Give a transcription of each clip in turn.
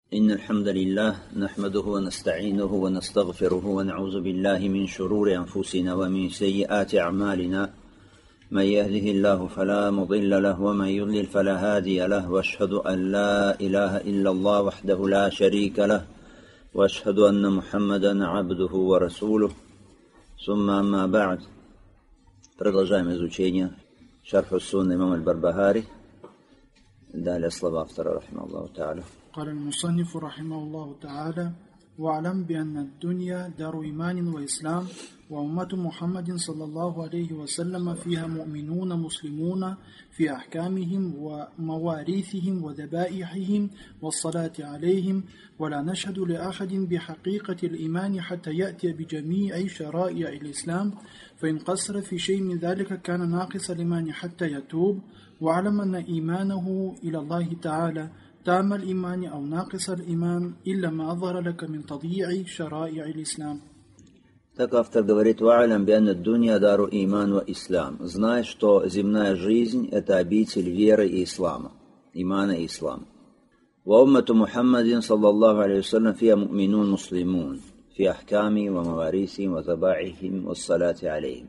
إن الحمد لله نحمده ونستعينه ونستغفره ونعوذ بالله من شرور أنفسنا ومن سيئات أعمالنا من يهده الله فلا مضل له ومن يضلل فلا هادي له وأشهد أن لا إله إلا الله وحده لا شريك له وأشهد أن محمدا عبده ورسوله ثم أما بعد. Продолжаем изучение شرح السنة إمام البربهاري. Далее слова автора رحمه تعالى. قال المصنف رحمه الله تعالى: واعلم بأن الدنيا دار إيمان وإسلام، وأمة محمد صلى الله عليه وسلم فيها مؤمنون مسلمون في أحكامهم ومواريثهم وذبائحهم والصلاة عليهم، ولا نشهد لأحد بحقيقة الإيمان حتى يأتي بجميع شرائع الإسلام، فإن قصر في شيء من ذلك كان ناقص الإيمان حتى يتوب. واعلم أن إيمانه إلى الله تعالى تام الإيمان أو ناقص الإيمان إلا ما أظهر لك من تضييع شرائع الإسلام. Так автор говорит: «Ва'алям бианна дунья дару иман ва ислам». Знай, что земная жизнь – это обитель веры и ислама, имана и ислама. «Ва уммату Мухаммадин саллаллаху алейхи вассалям фия му'минун муслимун, фи ахками ва маварисим ва забаихим ва салати алейхим».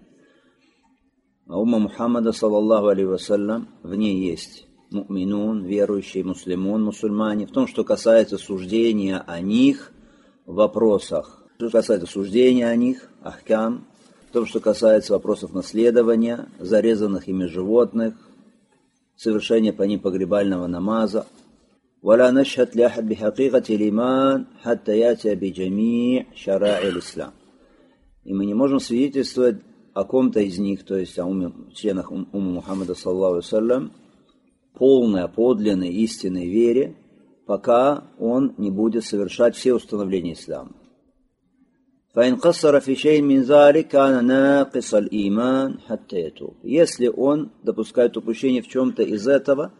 А умма Мухаммада саллаллаху алейхи вассалям, в ней есть му'минун, верующие, муслимун, мусульмане, в том, что касается суждения о них в вопросах, что касается суждения о них, ахкам, в том, что касается вопросов наследования, зарезанных ими животных, совершения по ним погребального намаза. «Валя нашхад ляхад бихакикати лиман хатта ятия биджами шара'и l'ислам». И мы не можем свидетельствовать о ком-то из них, то есть о членах умма Мухаммада саллаллаху алейхи вассалям, полной, подлинной, истинной вере, пока он не будет совершать все установления ислама. فإن قصر في شيء من ذلك كان ناقص الإيمان حتى يتوب. Если он допускает упущение в чем-то из этого,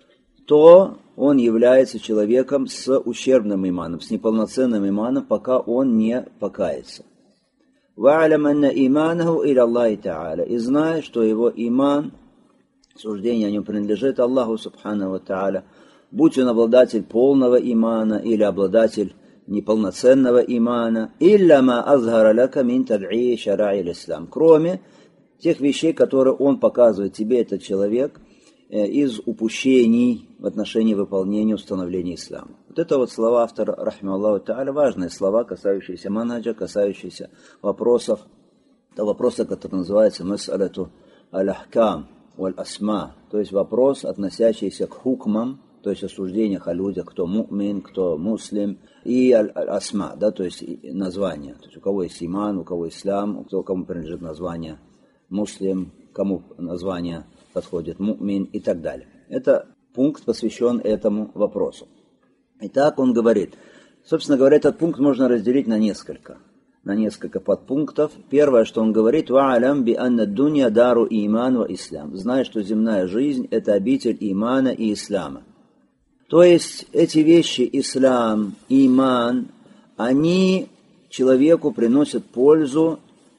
то он является человеком с ущербным иманом, с неполноценным иманом, пока он не покается. وَاعْلَمْ أَنَّ إِيمَانَهُ إِلَى اللَّهِ تَعَالَى. И знай, что его иман, суждение о нем принадлежит Аллаху субханаху ва тааля, будь он обладатель полного имана или обладатель неполноценного имана, «Илля ма азхара лака мин таб'и шара'и l'ислам», кроме тех вещей, которые он показывает тебе, этот человек, из упущений в отношении выполнения установления ислама. Вот это вот слова автора, рахмаллаху тааля, важные слова, касающиеся манаджа, касающиеся вопросов, того вопроса, который называется мас'алату аль-ахкам валь-асма, то есть вопрос, относящийся к хукмам, то есть о суждениях о людях, кто му'мин, кто муслим, и аль-асма, да, то есть название. То есть у кого есть иман, у кого ислам, кому принадлежит название муслим, кому название подходит му'мин и так далее. Это пункт посвящен этому вопросу. Итак, он говорит, собственно говоря, этот пункт можно разделить на несколько подпунктов. Первое, что он говорит: «Ва'алям би анна дунья дару иман ва ислам». Знай, что земная жизнь – это обитель имана и ислама. То есть эти вещи, ислам, иман, они человеку приносят пользу,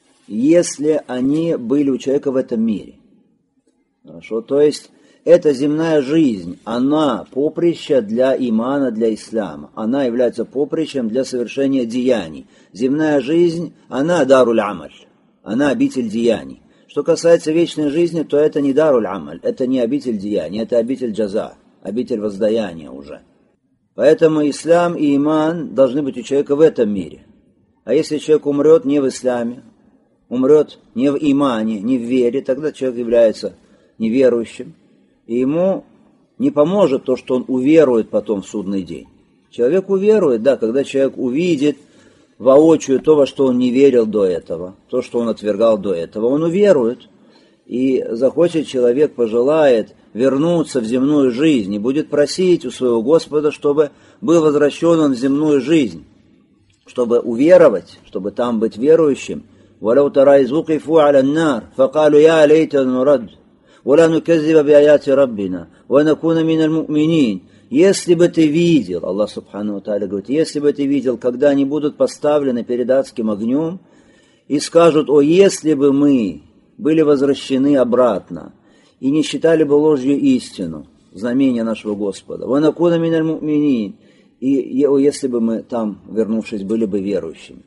если они были у человека в этом мире. Хорошо? То есть эта земная жизнь, она поприще для имана, для ислама. Она является поприщем для совершения деяний. Земная жизнь, она даруль амаль, она обитель деяний. Что касается вечной жизни, то это не даруль амаль, это не обитель деяний, это обитель джаза, обитель воздаяния уже. Поэтому ислам и иман должны быть у человека в этом мире. А если человек умрет не в исламе, умрет не в имане, не в вере, тогда человек является неверующим, и ему не поможет то, что он уверует потом в судный день. Человек уверует, да, когда человек увидит воочию то, во что он не верил до этого, то, что он отвергал до этого, он уверует. И захочет человек, пожелает вернуться в земную жизнь и будет просить у своего Господа, чтобы был возвращен он в земную жизнь, чтобы уверовать, чтобы там быть верующим. وَلَوْ تَرَى إِذْ وُقِفُوا عَلَى النَّارِ فَقَالُوا يَا لَيْتَنَا نُرَدُّ وَلَا نُكَذِّبَ بِآيَاتِ رَبِّنَا وَنَكُونَ مِنَ الْمُؤْمِنِينَ. Если бы ты видел, Аллах субхану ва тааля говорит, если бы ты видел, когда они будут поставлены перед адским огнем и скажут: «О, если бы мы были возвращены обратно и не считали бы ложью истину, знамения нашего Господа, وَنَكُونَ مِنَ الْمُؤْمِنِينَ», и если бы мы там, вернувшись, были бы верующими.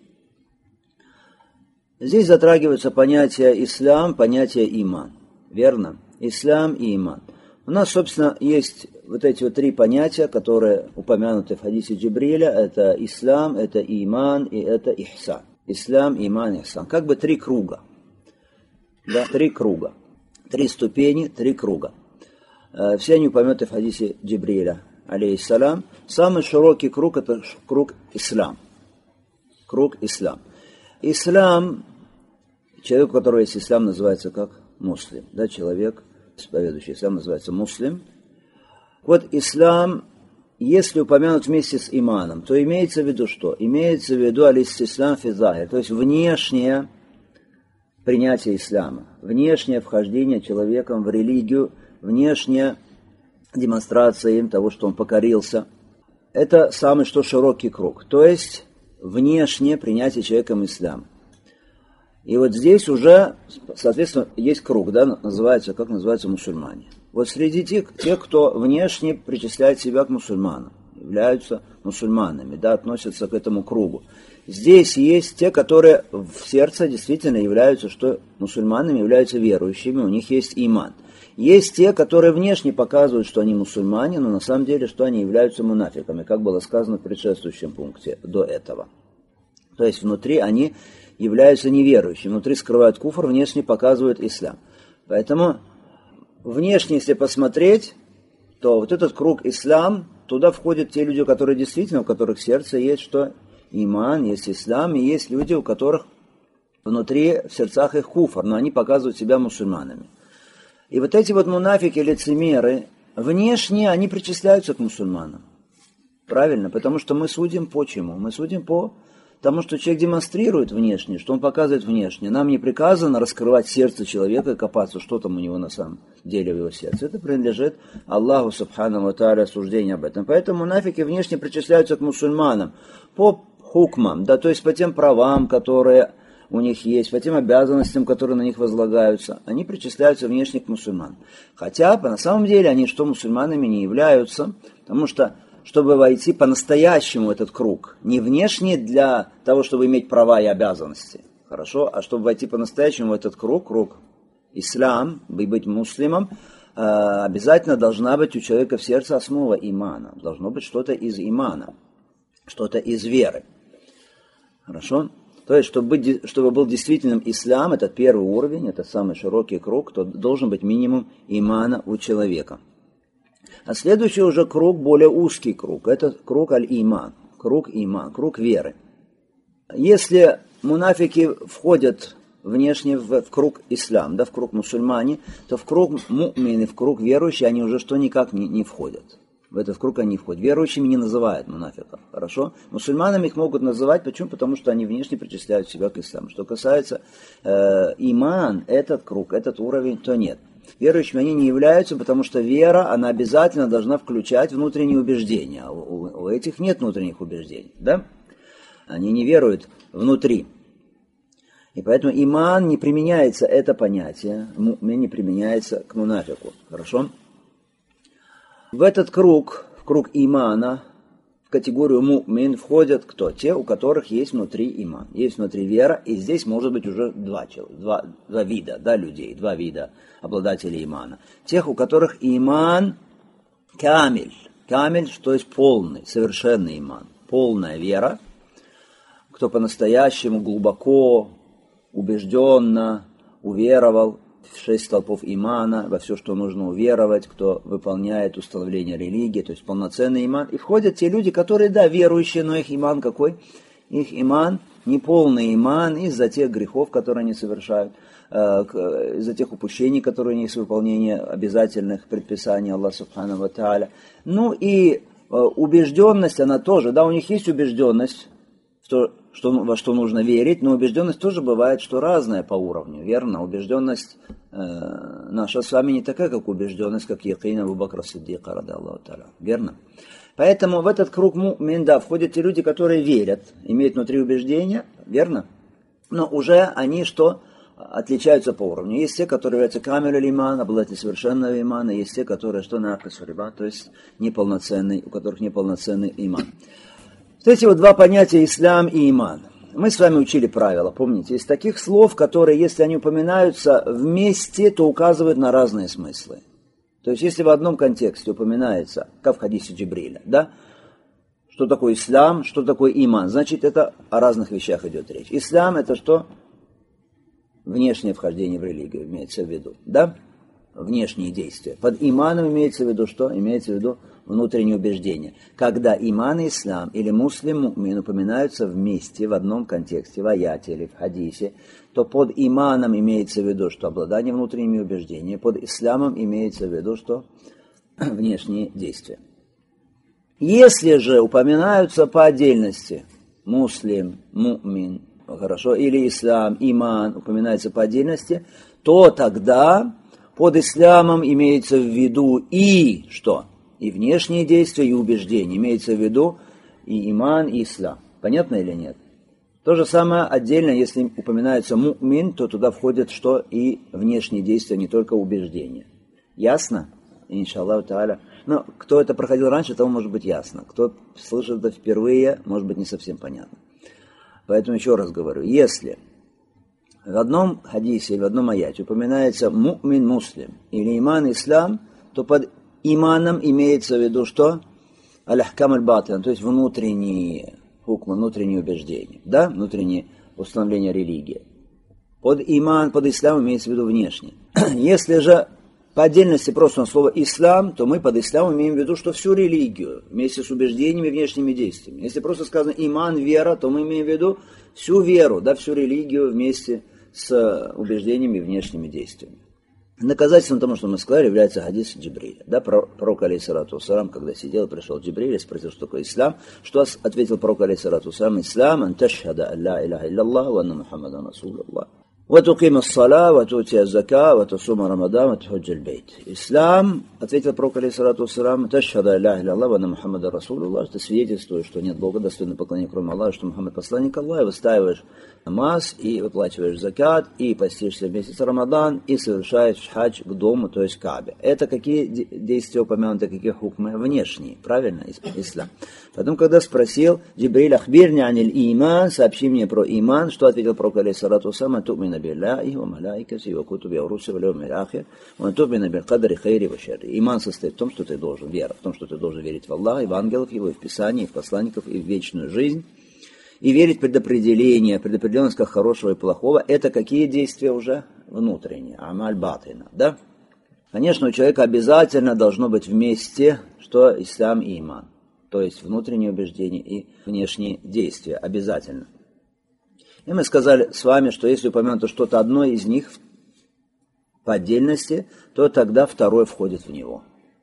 Здесь затрагиваются понятия ислам, понятие иман. Верно? Ислам и иман. У нас, собственно, есть вот эти вот три понятия, которые упомянуты в хадисе Джибриля. Это ислам, это иман и это ихсан. Ислам, иман, ихсан. Как бы три круга. Да, три круга. Три ступени, три круга. Все они упомянуты в хадисе Джибриля, алейхиссалам. Самый широкий круг – это круг ислам. Круг ислам. Ислам, человек, у которого есть ислам, называется как муслим. Да, человек, исповедующий ислам, называется муслим. Вот ислам, если упомянут вместе с иманом, то имеется в виду что? Имеется в виду аль-истислам фи захир, то есть внешнее принятие ислама, внешнее вхождение человеком в религию, внешняя демонстрация им того, что он покорился. Это самый что широкий круг, то есть внешнее принятие человеком ислама. И вот здесь уже, соответственно, есть круг, да, называется, как называются мусульмане. Вот среди тех, кто внешне причисляет себя к мусульманам, являются мусульманами, да, относятся к этому кругу. Здесь есть те, которые в сердце действительно являются, что мусульманами, являются верующими, у них есть иман. Есть те, которые внешне показывают, что они мусульмане, но на самом деле, что они являются мунафиками, как было сказано в предшествующем пункте до этого. То есть внутри они являются неверующими, внутри скрывают куфр, внешне показывают ислам. Поэтому внешне, если посмотреть, то вот этот круг ислам, туда входят те люди, которые действительно, у которых в сердце есть что? Иман, есть ислам, и есть люди, у которых внутри в сердцах их куфр, но они показывают себя мусульманами. И вот эти вот мунафики, лицемеры, внешне они причисляются к мусульманам. Правильно? Потому что мы судим по чему? Мы судим по тому, что человек демонстрирует внешне, что он показывает внешне. Нам не приказано раскрывать сердце человека и копаться, что там у него на самом деле в его сердце. Это принадлежит Аллаху Субханаху ва Тааля, суждение об этом. Поэтому мунафики внешне причисляются к мусульманам по хукмам, да, то есть по тем правам, которые у них есть, по тем обязанностям, которые на них возлагаются. Они причисляются внешне к мусульманам. Хотя, на самом деле, они что мусульманами не являются, потому что чтобы войти по-настоящему в этот круг, не внешне для того, чтобы иметь права и обязанности, хорошо, а чтобы войти по-настоящему в этот круг, круг ислам, быть муслимом, обязательно должна быть у человека в сердце основа имана, должно быть что-то из имана, что-то из веры, хорошо. То есть, чтобы был действительным ислам, это первый уровень, это самый широкий круг, то должен быть минимум имана у человека. А следующий уже круг, более узкий круг, это круг аль-иман, круг веры. Если мунафики входят внешне в круг ислам, да, в круг мусульмане, то в круг му'мины, в круг верующие, они уже что никак не входят. В этот круг они входят. Верующими не называют мунафиков, хорошо? Мусульманами их могут называть, почему? Потому что они внешне причисляют себя к исламу. Что касается иман, этот круг, этот уровень, то нет. Верующими они не являются, потому что вера, она обязательно должна включать внутренние убеждения. А у этих нет внутренних убеждений, да? Они не веруют внутри. И поэтому иман не применяется, это понятие, не применяется к мунафику, хорошо? В этот круг, в круг имана, в категорию му'мин входят кто? Те, у которых есть внутри иман, есть внутри вера, и здесь может быть уже два вида, да, людей, два вида обладателей имана. Тех, у которых иман камиль, то есть полный, совершенный иман, полная вера, кто по-настоящему глубоко, убежденно уверовал в 6 столпов имана, во все, что нужно уверовать, кто выполняет установление религии, то есть полноценный иман. И входят те люди, которые, да, верующие, но их иман какой? Их иман не полный иман из-за тех грехов, которые они совершают, из-за тех упущений, которые у них с выполнения обязательных предписаний Аллаха Субханаху ва Тааля. Ну и убежденность, она тоже, да, у них есть убежденность, во что нужно верить, но убежденность тоже бывает, что разная по уровню, верно? Убежденность наша с вами не такая, как убежденность, как якин Абу Бакра Сиддика, ради Аллаху Тааля, верно? Поэтому в этот круг му'мин, да, входят те люди, которые верят, имеют внутри убеждения, верно? Но уже они что? отличаются по уровню. Есть те, которые являются камиль иман, обладатели совершенного имана, есть те, которые что нақис риба, то есть неполноценный, у которых неполноценный иман. Вот эти вот два понятия ислам и иман. Мы с вами учили правила, помните, из таких слов, которые, если они упоминаются вместе, то указывают на разные смыслы. То есть, если в одном контексте упоминается, как в хадисе Джибриля, да, что такое ислам, что такое иман, значит, это о разных вещах идет речь. Ислам – это что? Внешнее вхождение в религию имеется в виду, да? Внешние действия. Под иманом имеется в виду что? Имеется в виду внутреннее убеждение. Когда иман и ислам или муслим му'мин упоминаются вместе в одном контексте, в аяте или в хадисе, то под иманом имеется в виду, что обладание внутренними убеждениями, под исламом имеется в виду, что внешние действия. Если же упоминаются по отдельности муслим, му'мин, хорошо, или ислам, иман упоминается по отдельности, то тогда под исламом имеется в виду и что? И внешние действия, и убеждения. Имеется в виду и иман, и ислам. Понятно или нет? То же самое отдельно, если упоминается му'мин, то туда входят что? И внешние действия, не только убеждения. Ясно? Иншаллаху та'аля. Но кто это проходил раньше, тому может быть ясно. Кто слышит это впервые, может быть не совсем понятно. Поэтому еще раз говорю, если в одном хадисе или в одном аяте упоминается му'мин муслим или иман ислам, то под иманом имеется в виду что? Аль-ахкам аль-батин, то есть внутренние хукмы, внутренние убеждения, да? Внутренние установления религии. Под иман, под ислам имеется в виду внешнее. Если же по отдельности просто слово ислам, то мы под исламом имеем в виду, что всю религию, вместе с убеждениями и внешними действиями. Если просто сказано иман, вера, то мы имеем в виду всю веру, да, всю религию вместе с убеждениями и внешними действиями. Доказательством тому, что мы сказали, является хадис Джибриля. Да, пророк алейхиссалату вассалам, когда сидел, пришел Джибриль и спросил, что такое ислам. Что ответил пророк алейхиссалату вассалам? Ислам, ан ташхада ан ла илляха илляллах, ва анна Мухаммадан расулуллах. وَتُقِيمَ الصَّلَاةَ وَتُؤْتِيَ الزَّكَاةَ وَتُصُومَ رَمَضَانَ وَتُحُجَّ الْبَيْتَ. Ислам, ответил пророк алейхиссалату вассалам, ташхаду ан ла илляха илляллах, ва анна Мухаммадан расулуллах, ты свидетельствуешь, что нет Бога достойного поклонения, кроме Аллаха, что Мухаммад посланник Аллаха, и выстаиваешь намаз, и выплачиваешь закат, и постишься в месяц Рамадан, и совершаешь хадж к дому, то есть Каабе. Это какие действия упомянуты, какие хукмы? Внешние, правильно? Ислам. Потом, когда спросил Джибриль, ахбирни аниль иман, сообщи мне про иман, что ответил пророк алейхиссалату вассалам, ту'мина биллахи ва малаикати ва кутуби ва русули ва яумил ахир, ва ту'мина биль кадри хайри ва шарри. Иман состоит в том, что ты должен, вера, в том, что ты должен верить в Аллаха, и в ангелов его, и в Писание, и в посланников, и в вечную жизнь. И верить в предопределение, предопределенность как хорошего и плохого, это какие действия уже? Внутренние, амаль батина, да? Конечно, у человека обязательно должно быть вместе, что ислам и иман. То есть внутренние убеждения и внешние действия, обязательно. И мы сказали с вами, что если упомянуто что-то одно из них по отдельности, то тогда второе входит в него.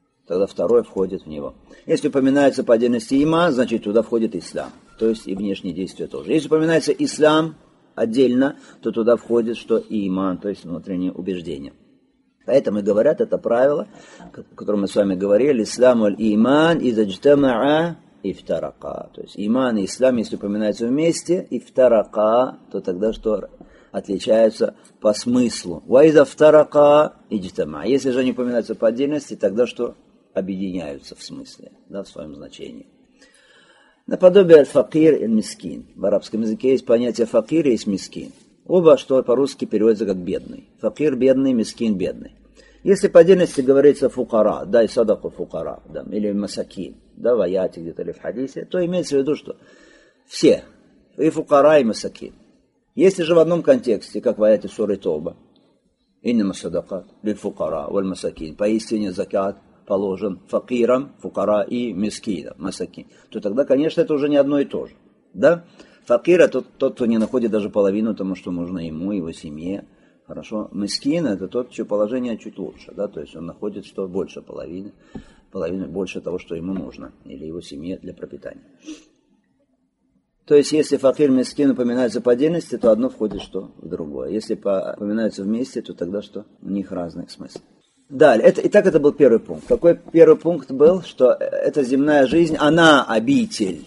Если упоминается по отдельности иман, значит туда входит ислам. То есть и внешние действия тоже. Если упоминается ислам отдельно, то туда входит что и иман, то есть внутреннее убеждение. Поэтому и говорят это правило, о котором мы с вами говорили, ислам и иман изаджтамаа ифтарака. То есть иман и ислам, если упоминаются вместе, ифтарака, то тогда что отличаются по смыслу. Ва иза втарака иджтамаа. Если же они упоминаются по отдельности, тогда что объединяются в смысле, да, в своем значении. Наподобие аль-факир и мискин. В арабском языке есть понятие факир и есть мискин. Оба, что по-русски переводятся как бедный. Факир бедный, мискин бедный. Если по отдельности говорится фукара, да, и садаку фукара, да, или масакин, да, в аяте где-то или в хадисе, то имеется в виду, что все, и фукара, и масакин. Если же в одном контексте, как в аяте суры Тоба, иннама садакат, лиль фукара, валь масакин, поистине закат положен факирам, фукара и мискинам, масакин, то тогда, конечно, это уже не одно и то же, да. Факир – это тот, кто не находит даже половину тому, что нужно ему, его семье. Хорошо. Мискин – это тот, чье положение чуть лучше. Да? То есть он находит что больше половины больше того, что ему нужно, или его семье для пропитания. То есть если факир и мискин упоминаются по отдельности, то одно входит что в другое. Если упоминаются вместе, то тогда что? У них разный смысл. Далее. Итак, это был первый пункт. Какой первый пункт был? Что эта земная жизнь, она обитель.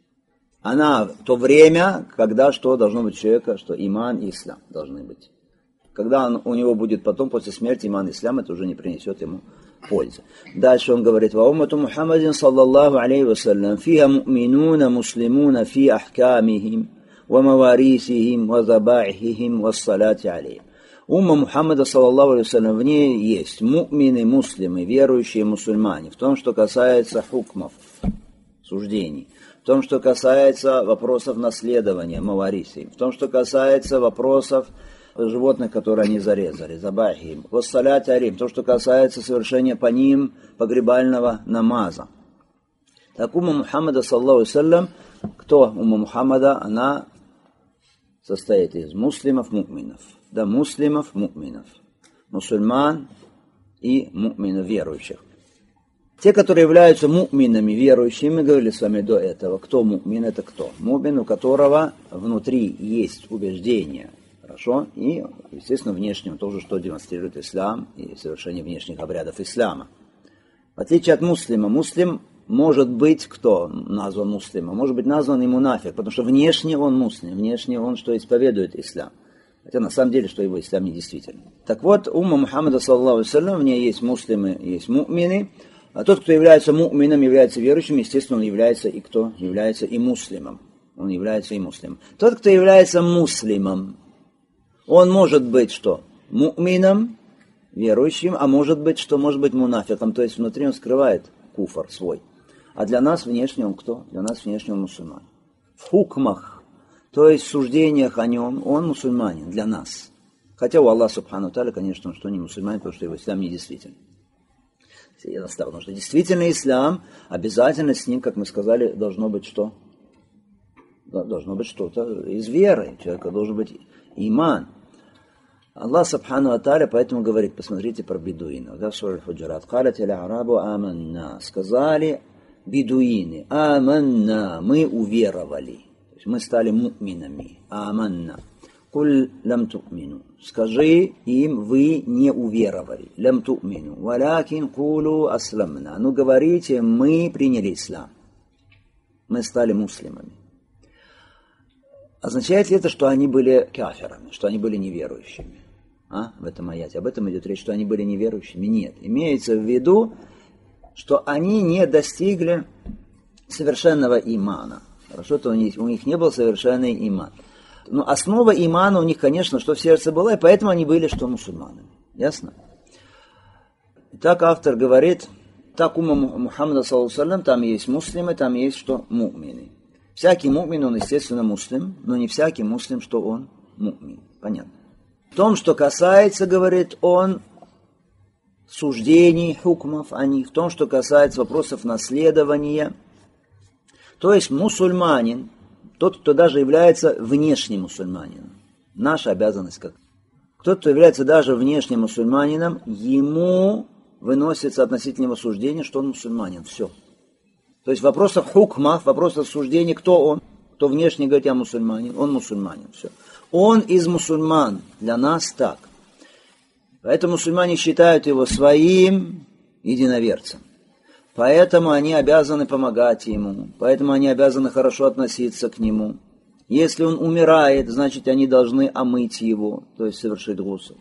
Она в то время, когда что должно быть у человека, что иман и ислам должны быть. Когда у него будет потом, после смерти, иман и ислам, это уже не принесет ему пользы. Дальше он говорит: «Ва уммату Мухаммадин саллаллаху алейхи вассалям, фиха му'минуна муслимуна фи ахкамихим, ва маварисихим, ва забаихихим, ва салати алейхим». Умма Мухаммада саллаллаху алейхи вассалям, в ней есть му'мины, муслимы, верующие мусульмане, в том, что касается хукмов, суждений, в том, что касается вопросов наследования, мавариси, в том, что касается вопросов животных, которые они зарезали, забахим, вассалят алим, то, что касается совершения по ним погребального намаза. Так умма Мухаммада саллаллаху алейхи вассалям, кто умма Мухаммада? Она состоит из муслимов, му'минов. Да, муслимов, му'минов. Мусульман и му'минов, верующих. Те, которые являются му'минами, верующими, мы говорили с вами до этого. Кто му'мин? Это кто? Му'мин, у которого внутри есть убеждение. Хорошо? И, естественно, внешним тоже, что демонстрирует ислам и совершение внешних обрядов ислама. В отличие от муслима, муслим может быть кто назван муслимом? Может быть назван и мунафик, потому что внешне он муслим, внешне он что исповедует ислам. Хотя на самом деле, что его ислам не действительно. Так вот, умма Мухаммада саллаллаху алейхи вассалям, в ней есть муслимы, есть му'мины. А тот, кто является му'мином, является верующим, естественно, он является и кто? Является и муслимом. Он является и муслимом. Тот, кто является муслимом, он может быть что? Му'мином, верующим, а может быть, что может быть мунафиком, то есть внутри он скрывает куфр свой. А для нас внешне он кто? Для нас внешне он мусульман. В хукмах, то есть в суждениях о нем, он мусульманин для нас. Хотя у Аллаха субхану тааля, конечно, он что не мусульманин, потому что его ислам недействителен. Потому что действительно ислам, обязательно с ним, как мы сказали, должно быть что? Должно быть что-то из веры. У человека должен быть иман. Аллах субхану тааля поэтому говорит, посмотрите про бедуинов. Да, в суре Аль-Худжурат. «Калят иля арабу аманна». Сказали бедуины, аманна, мы уверовали. То есть мы стали му'минами. Аманна. «Куль лам ту'мину». Скажи им, вы не уверовали. «Лам ту'мину». «Валякин кулу асламна». Ну говорите, мы приняли ислам. Мы стали муслимами. Означает ли это, что они были кафирами, что они были неверующими? В этом аяте. Об этом идет речь, что они были неверующими? Нет. Имеется в виду, что они не достигли совершенного имана. Хорошо, то у них не был совершенный иман. Но основа имана у них, конечно, что в сердце была, и поэтому они были что мусульманами. Ясно? Итак, автор говорит, так умма Мухаммада саллаллаху алейхи вассалям, там есть муслимы, там есть что? Му'мины. Всякий му'мин, он, естественно, муслим, но не всякий муслим, что он му'мин. Понятно. В том, что касается, говорит он, суждений, хукмов о них, в том, что касается вопросов наследования, то есть мусульманин, тот, кто даже является внешним мусульманином, наша обязанность как? Тот, кто является даже внешним мусульманином, ему выносится относительно его суждения, что он мусульманин. Все. То есть в вопросах хукма, в вопросах суждений, кто он? Кто внешне говорит, я мусульманин, он мусульманин. Все. Он из мусульман. Для нас так. Поэтому мусульмане считают его своим единоверцем. Поэтому они обязаны помогать ему. Поэтому они обязаны хорошо относиться к нему. Если он умирает, значит, они должны омыть его, то есть совершить гусл.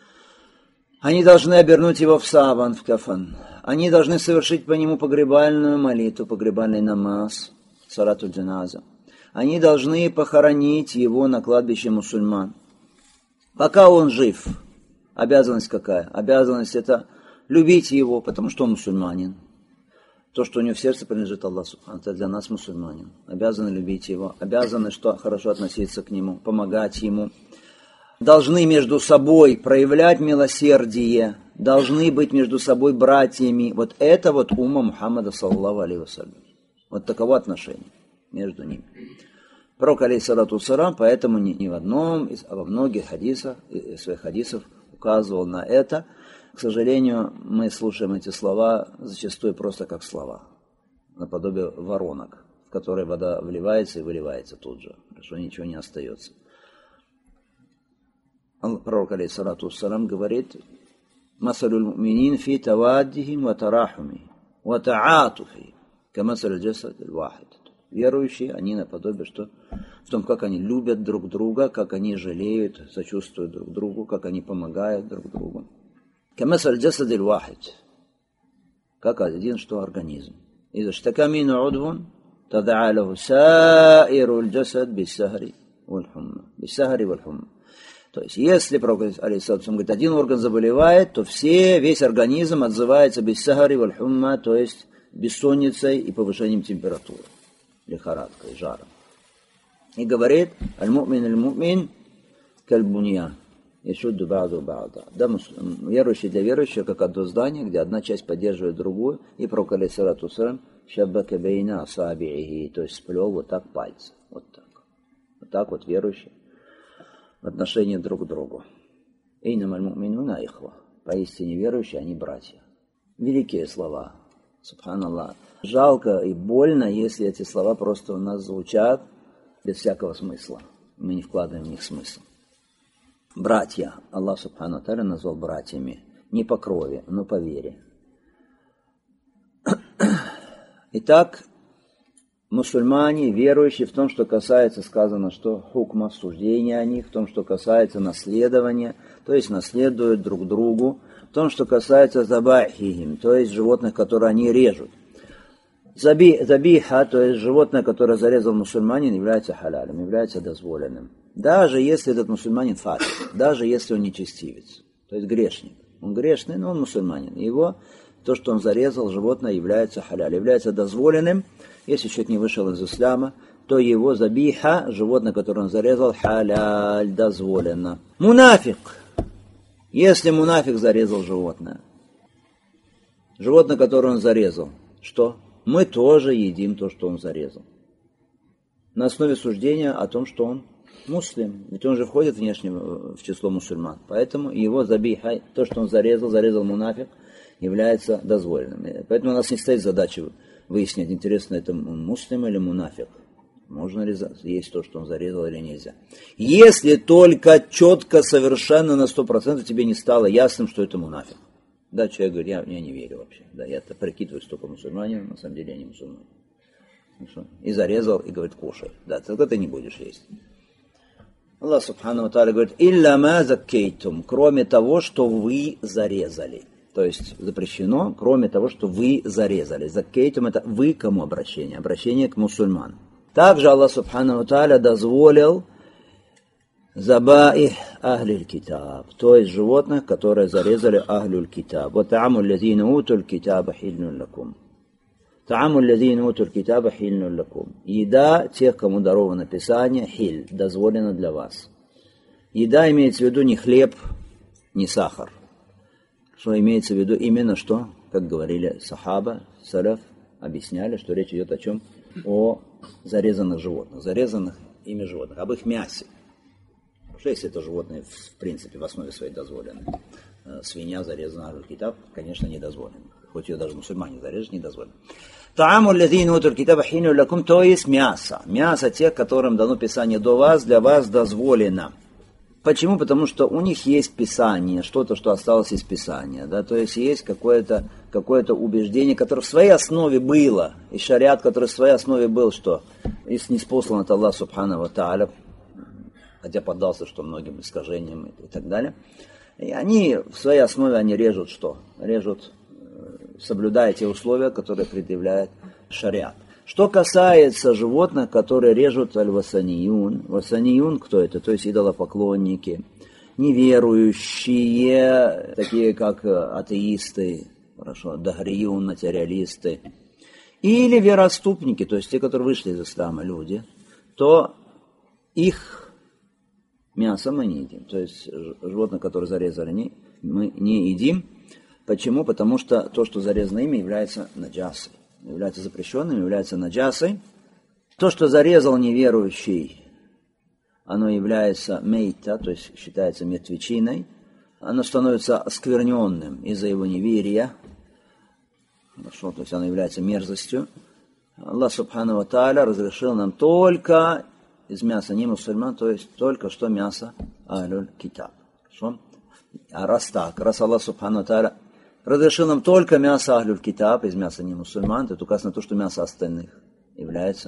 Они должны обернуть его в саван, в кафан. Они должны совершить по нему погребальную молитву, погребальный намаз, салату джаназа. Они должны похоронить его на кладбище мусульман. Пока он жив, обязанность какая? Обязанность это любить его, потому что он мусульманин. То, что у него в сердце принадлежит Аллаху субхану, это для нас мусульманин. Обязаны любить его, обязаны что хорошо относиться к нему, помогать ему. Должны между собой проявлять милосердие, должны быть между собой братьями. Вот это вот умма Мухаммада саллаллаху алейхи вассалям. Вот таково отношение между ними. Пророк алейхиссалату вассалям поэтому не в одном, а во многих хадисах, своих хадисов указывал на это. К сожалению, мы слушаем эти слова зачастую просто как слова, наподобие воронок, в которые вода вливается и выливается тут же, что ничего не остается. Пророк алейхиссалату вассалям говорит: «Масалюль му'минин фи таваддихим ва тарахуми ва таатуфи камасаль джасад аль-вахид». Верующие, они наподобие, что в том, как они любят друг друга, как они жалеют, сочувствуют друг другу, как они помогают друг другу. Камасаль джасадиль вахид. Как один, что организм. إذا اشتكى منه عضو تداعى له سائر الجسد بالسهر والحمى. То есть, если, пророк алейхиссалям говорит, один орган заболевает, то весь организм отзывается биссахари валь-хумма, то есть бессонницей и повышением температуры, лихорадкой, жаром. И говорит, аль-му'мин каль-буньян, яшудду ба'ду ба'да. Да, верующий для верующего, как одно здание, где одна часть поддерживает другую, и пророк алейхиссалям шаббака бейна асаби'ихи, то есть сплел вот так пальцы, вот так. Вот так вот верующий в отношении друг к другу. Иннамаль му'минуна ихва. Поистине верующие, они братья. Великие слова. Субханаллах. Жалко и больно, если эти слова просто у нас звучат без всякого смысла. Мы не вкладываем в них смысл. Братья. Аллах Субхану Тааля назвал братьями. Не по крови, но по вере. Итак, мусульмане, верующие в том, что касается, сказано, что хукма, суждения о них, в том, что касается наследования, то есть наследуют друг другу, в том, что касается забахихим, то есть животных, которые они режут. Забиха, то есть животное, которое зарезал мусульманин, является халялем, является дозволенным. Даже если этот мусульманин фасик, даже если он нечестивец, то есть грешник. Он грешный, но он мусульманин. Его, то, что он зарезал, животное, является халялем, является дозволенным. Если человек не вышел из ислама, то его забиха, животное, которое он зарезал, халяль, дозволено. Мунафик. Если мунафик зарезал животное, которое он зарезал, что? Мы тоже едим то, что он зарезал. На основе суждения о том, что он муслим. Ведь он же входит внешне в число мусульман. Поэтому его забиха, то, что он зарезал мунафик, является дозволенным. Поэтому у нас не стоит задача выяснять, интересно, это муслим или мунафик. Можно ли есть то, что он зарезал, или нельзя. Если только четко, совершенно на 100% тебе не стало ясным, что это мунафик. Да, человек говорит, я не верю вообще. Да, я-то прикидываюсь только мусульманин, на самом деле я не мусульманин. И зарезал, и говорит, кушай. Да, тогда ты не будешь есть. Аллах Субхану ва Тааля говорит, «Илля ма закейтум», кроме того, что вы зарезали. То есть запрещено, кроме того, что вы зарезали. Закейтум — это вы кому обращение? Обращение к мусульманам. Также Аллах Субхану ва Тааля дозволил забаих ахлиль китаб, то есть животных, которые зарезали ахлюль китаб. Вот тааму лазина утуль китаба хильнуль лакум. Тааму лазина утуль китаба хильнуль лакум. Еда тех, кому даровано Писание, хиль, дозволена для вас. Еда имеется в виду не хлеб, не сахар. Что имеется в виду именно что, как говорили сахаба, салаф, объясняли, что речь идет о чем? О зарезанных животных, зарезанных ими животных, об их мясе. Что если это животное в принципе в основе своей дозволено? Свинья зарезана ахлюль китаб, конечно, не дозволено. Хоть ее даже мусульмане зарежут, не дозволено. Тааму лазина утуль китаба хильнуль лакум, то есть мясо. Мясо тех, которым дано Писание до вас, для вас дозволено. Почему? Потому что у них есть Писание, что-то, что осталось из Писания. Да? То есть есть какое-то убеждение, которое в своей основе было, и шариат, который в своей основе был, что если не спослан от Аллаха Субхану ва Тааля, хотя поддался что многим искажениям и так далее, и они в своей основе они режут что? Режут, соблюдая те условия, которые предъявляет шариат. Что касается животных, которые режут аль-васаниюн. Васаниюн кто это? То есть идолопоклонники, неверующие, такие как атеисты, хорошо, дагриюн, материалисты, или вероотступники, то есть те, которые вышли из ислама, люди, то их мясо мы не едим. То есть животных, которые зарезали, мы не едим. Почему? Потому что то, что зарезано ими, является наджасой. Является запрещенным, является наджасой. То, что зарезал неверующий, оно является мейта, то есть считается мертвечиной. Оно становится оскверненным из-за его неверия. Хорошо, то есть оно является мерзостью. Аллах Субхану ва Тааля разрешил нам только из мяса не мусульман, то есть только что мясо ахлюль китаб. Хорошо? А раз так, раз Аллах Субхану ва Тааля разрешил нам только мясо ахлюль китаб, из мяса не мусульман, то указано то, что мясо остальных является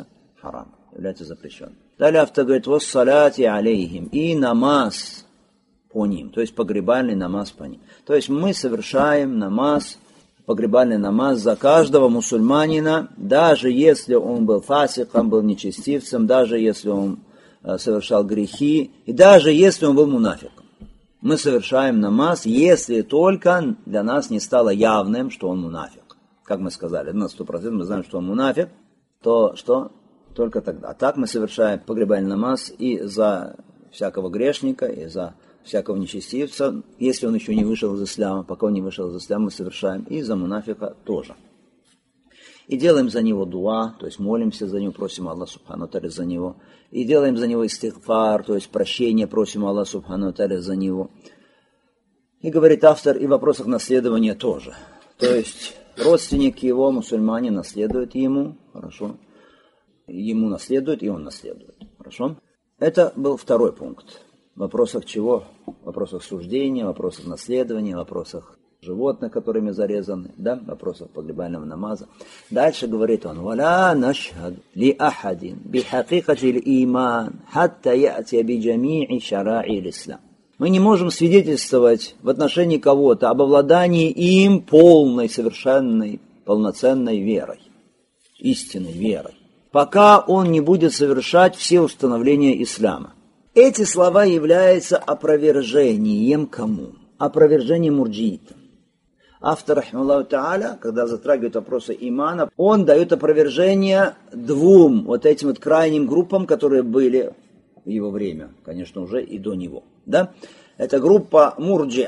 харам, является запрещенным. Далее автор говорит, «Воссаляти алейхим», и намаз по ним, то есть погребальный намаз по ним. То есть мы совершаем намаз, погребальный намаз за каждого мусульманина, даже если он был фасиком, был нечестивцем, даже если он совершал грехи, и даже если он был мунафиком. Мы совершаем намаз, если только для нас не стало явным, что он мунафик. Как мы сказали, на 100% мы знаем, что он мунафик, то что? Только тогда. Так мы совершаем погребальный намаз и за всякого грешника, и за всякого нечестивца, если он еще не вышел из исляма, пока он не вышел из исляма, мы совершаем, и за мунафика тоже. И делаем за него дуа, то есть молимся за него, просим Аллаха Субхану Тааля за него, и делаем за него истигфар, то есть прощение, просим Аллаха Субхану Тааля за него. И говорит автор, и в вопросах наследования тоже. То есть родственники его, мусульмане, наследуют ему, хорошо, ему наследуют, и он наследует, хорошо. Это был второй пункт. В вопросах чего? В вопросах суждения, в вопросах наследования, в вопросах животных, которыми зарезаны, да, в вопросах погребального намаза. Дальше говорит он, «Валя нашхад ли ахадин бихакикати иман, хатта я'ти би джами'и шара'i l'ислам». Мы не можем свидетельствовать в отношении кого-то об обладании им полной, совершенной, полноценной верой, истинной верой, пока он не будет совершать все установления ислама. Эти слова являются опровержением кому? Опровержением мурджиитам. Автор, рахималлаху тааля, когда затрагивает вопросы имана, он дает опровержение двум вот этим вот крайним группам, которые были в его время, конечно, уже и до него. Да? Это группа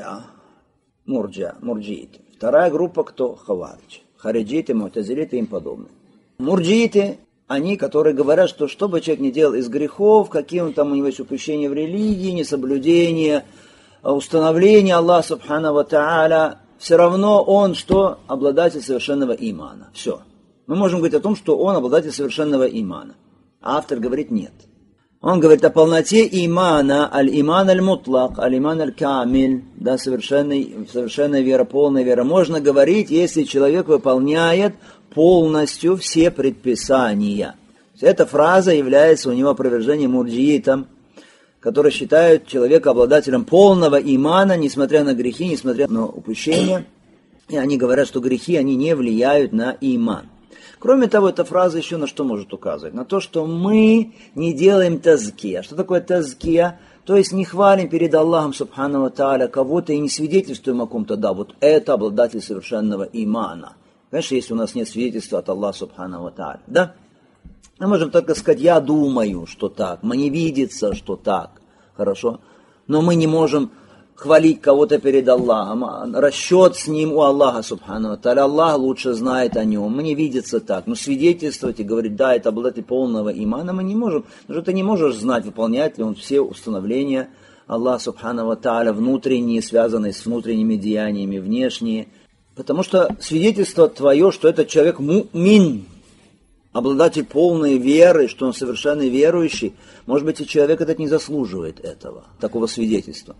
мурджииты. Вторая группа кто? Хаваридж. Хариджиты, му'тазилиты и им подобные. Мурджииты, они, которые говорят, что бы человек ни делал из грехов, какие он там у него есть упущения в религии, несоблюдение, установление Аллаха Субхану ва Тааля, все равно он что? Обладатель совершенного имана. Все. Мы можем говорить о том, что он обладатель совершенного имана. А автор говорит нет. Он говорит о полноте имана, аль-иман аль-мутлак, аль-иман аль-камиль, да, совершенная вера, полная вера. Можно говорить, если человек выполняет полностью все предписания. Эта фраза является у него опровержением мурджиитам, которые считают человека обладателем полного имана, несмотря на грехи, несмотря на упущения. И они говорят, что грехи, они не влияют на иман. Кроме того, эта фраза еще на что может указывать? На то, что мы не делаем тазкия. Что такое тазкия? То есть не хвалим перед Аллахом Субхану ва Тааля кого-то и не свидетельствуем о ком-то. Да, вот это обладатель совершенного имана. Конечно, если у нас нет свидетельства от Аллаха Субхану ва Тааля. Да? Мы можем только сказать, я думаю, что так. Мне видится, что так. Хорошо? Но мы не можем хвалить кого-то перед Аллахом. Расчет с ним у Аллаха Субхану ва Тааля. Аллах лучше знает о нем. Мне видится так. Но свидетельствовать и говорить, да, это обладатель полного имана, мы не можем. Потому что ты не можешь знать, выполняет ли он все установления Аллаха Субхану ва Тааля, внутренние, связанные с внутренними деяниями, внешние. Потому что свидетельство твое, что этот человек му'мин, обладатель полной веры, что он совершенно верующий, может быть, и человек этот не заслуживает этого, такого свидетельства.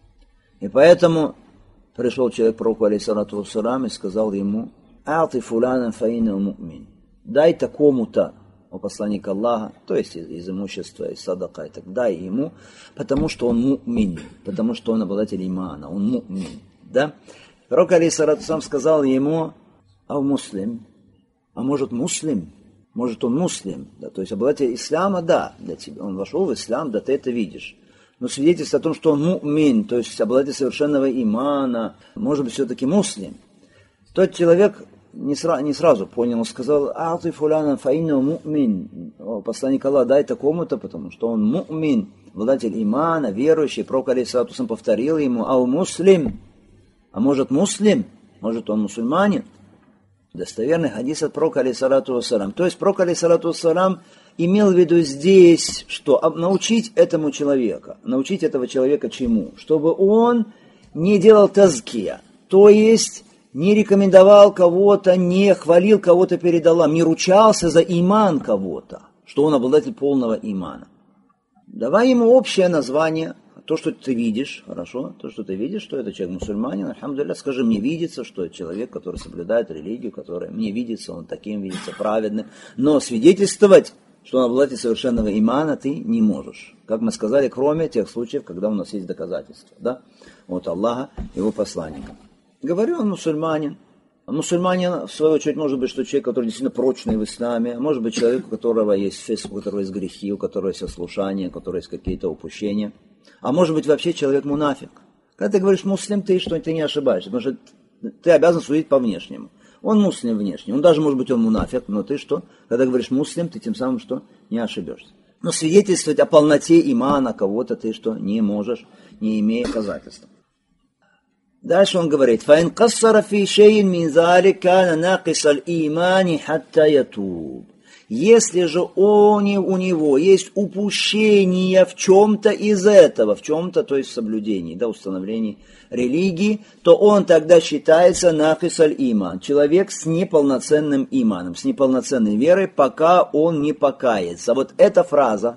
И поэтому пришел человек к пророку, алейхиссалату вассалам, и сказал ему, «Ати фулана фаина му'мин». Дай такому-то, о посланник Аллаха, то есть из имущества, из садака, и так дай ему, потому что он му'мин, потому что он обладатель имана, он му'мин. Да? Пророк, алейхиссалату вассалам, сказал ему, муслим, а может муслим? Может он муслим, да, то есть обладатель ислама, да, для тебя. Он вошел в ислам, да, ты это видишь. Но свидетельство о том, что он му'мин, то есть обладатель совершенного имана, может быть, все-таки муслим. Тот человек не сразу понял, он сказал, «Ати фуляна фаинна му'мин». Посланник Аллаха, дай такому-то, потому что он му'мин, обладатель имана, верующий. Пророк, алейхиссалату вассалам, повторил ему, муслим, а может муслим, может он мусульманин. Достоверный хадис от пророка, алейхиссалату вассалам. То есть пророк, алейхиссалату вассалам, имел в виду здесь, что научить этого человека чему? Чтобы он не делал тазкия, то есть не рекомендовал кого-то, не хвалил кого-то перед Аллахом, не ручался за иман кого-то, что он обладатель полного имана. Давай ему общее название. То, что ты видишь, хорошо, то, что ты видишь, что это человек мусульманин, альхамдулилля, скажи, мне видится, что это человек, который соблюдает религию, который мне видится, он таким видится, праведным. Но свидетельствовать что он обладатель совершенного имана, ты не можешь. Как мы сказали, кроме тех случаев, когда у нас есть доказательства, да, от Аллаха, его посланника. Говорю, он мусульманин. Мусульманин, в свою очередь, может быть, что человек, который действительно прочный в исламе, может быть, человек, у которого есть фиск, у которого есть грехи, у которого есть ослушание, у которого есть какие-то упущения. А может быть, вообще человек мунафик. Когда ты говоришь муслим, ты не ошибаешься, потому что ты обязан судить по внешнему. Он муслим внешне, он даже, может быть, он мунафик, но ты что? Когда говоришь муслим, ты тем самым что? Не ошибешься. Но свидетельствовать о полноте имана кого-то ты что? Не можешь, не имея доказательства. Дальше он говорит, فَإِنْ قَصَّرَ فِي شَيْءٍ مِنْ ذَلِكَ كَانَ نَاقِصَ الْإِيمَانِ حَتَّى يَتُوبَ. Если же у него есть упущение в чем-то из этого, в чем-то, то есть в соблюдении, да, установлении религии, то он тогда считается нақис аль-иман, человек с неполноценным иманом, с неполноценной верой, пока он не покается. Вот эта фраза,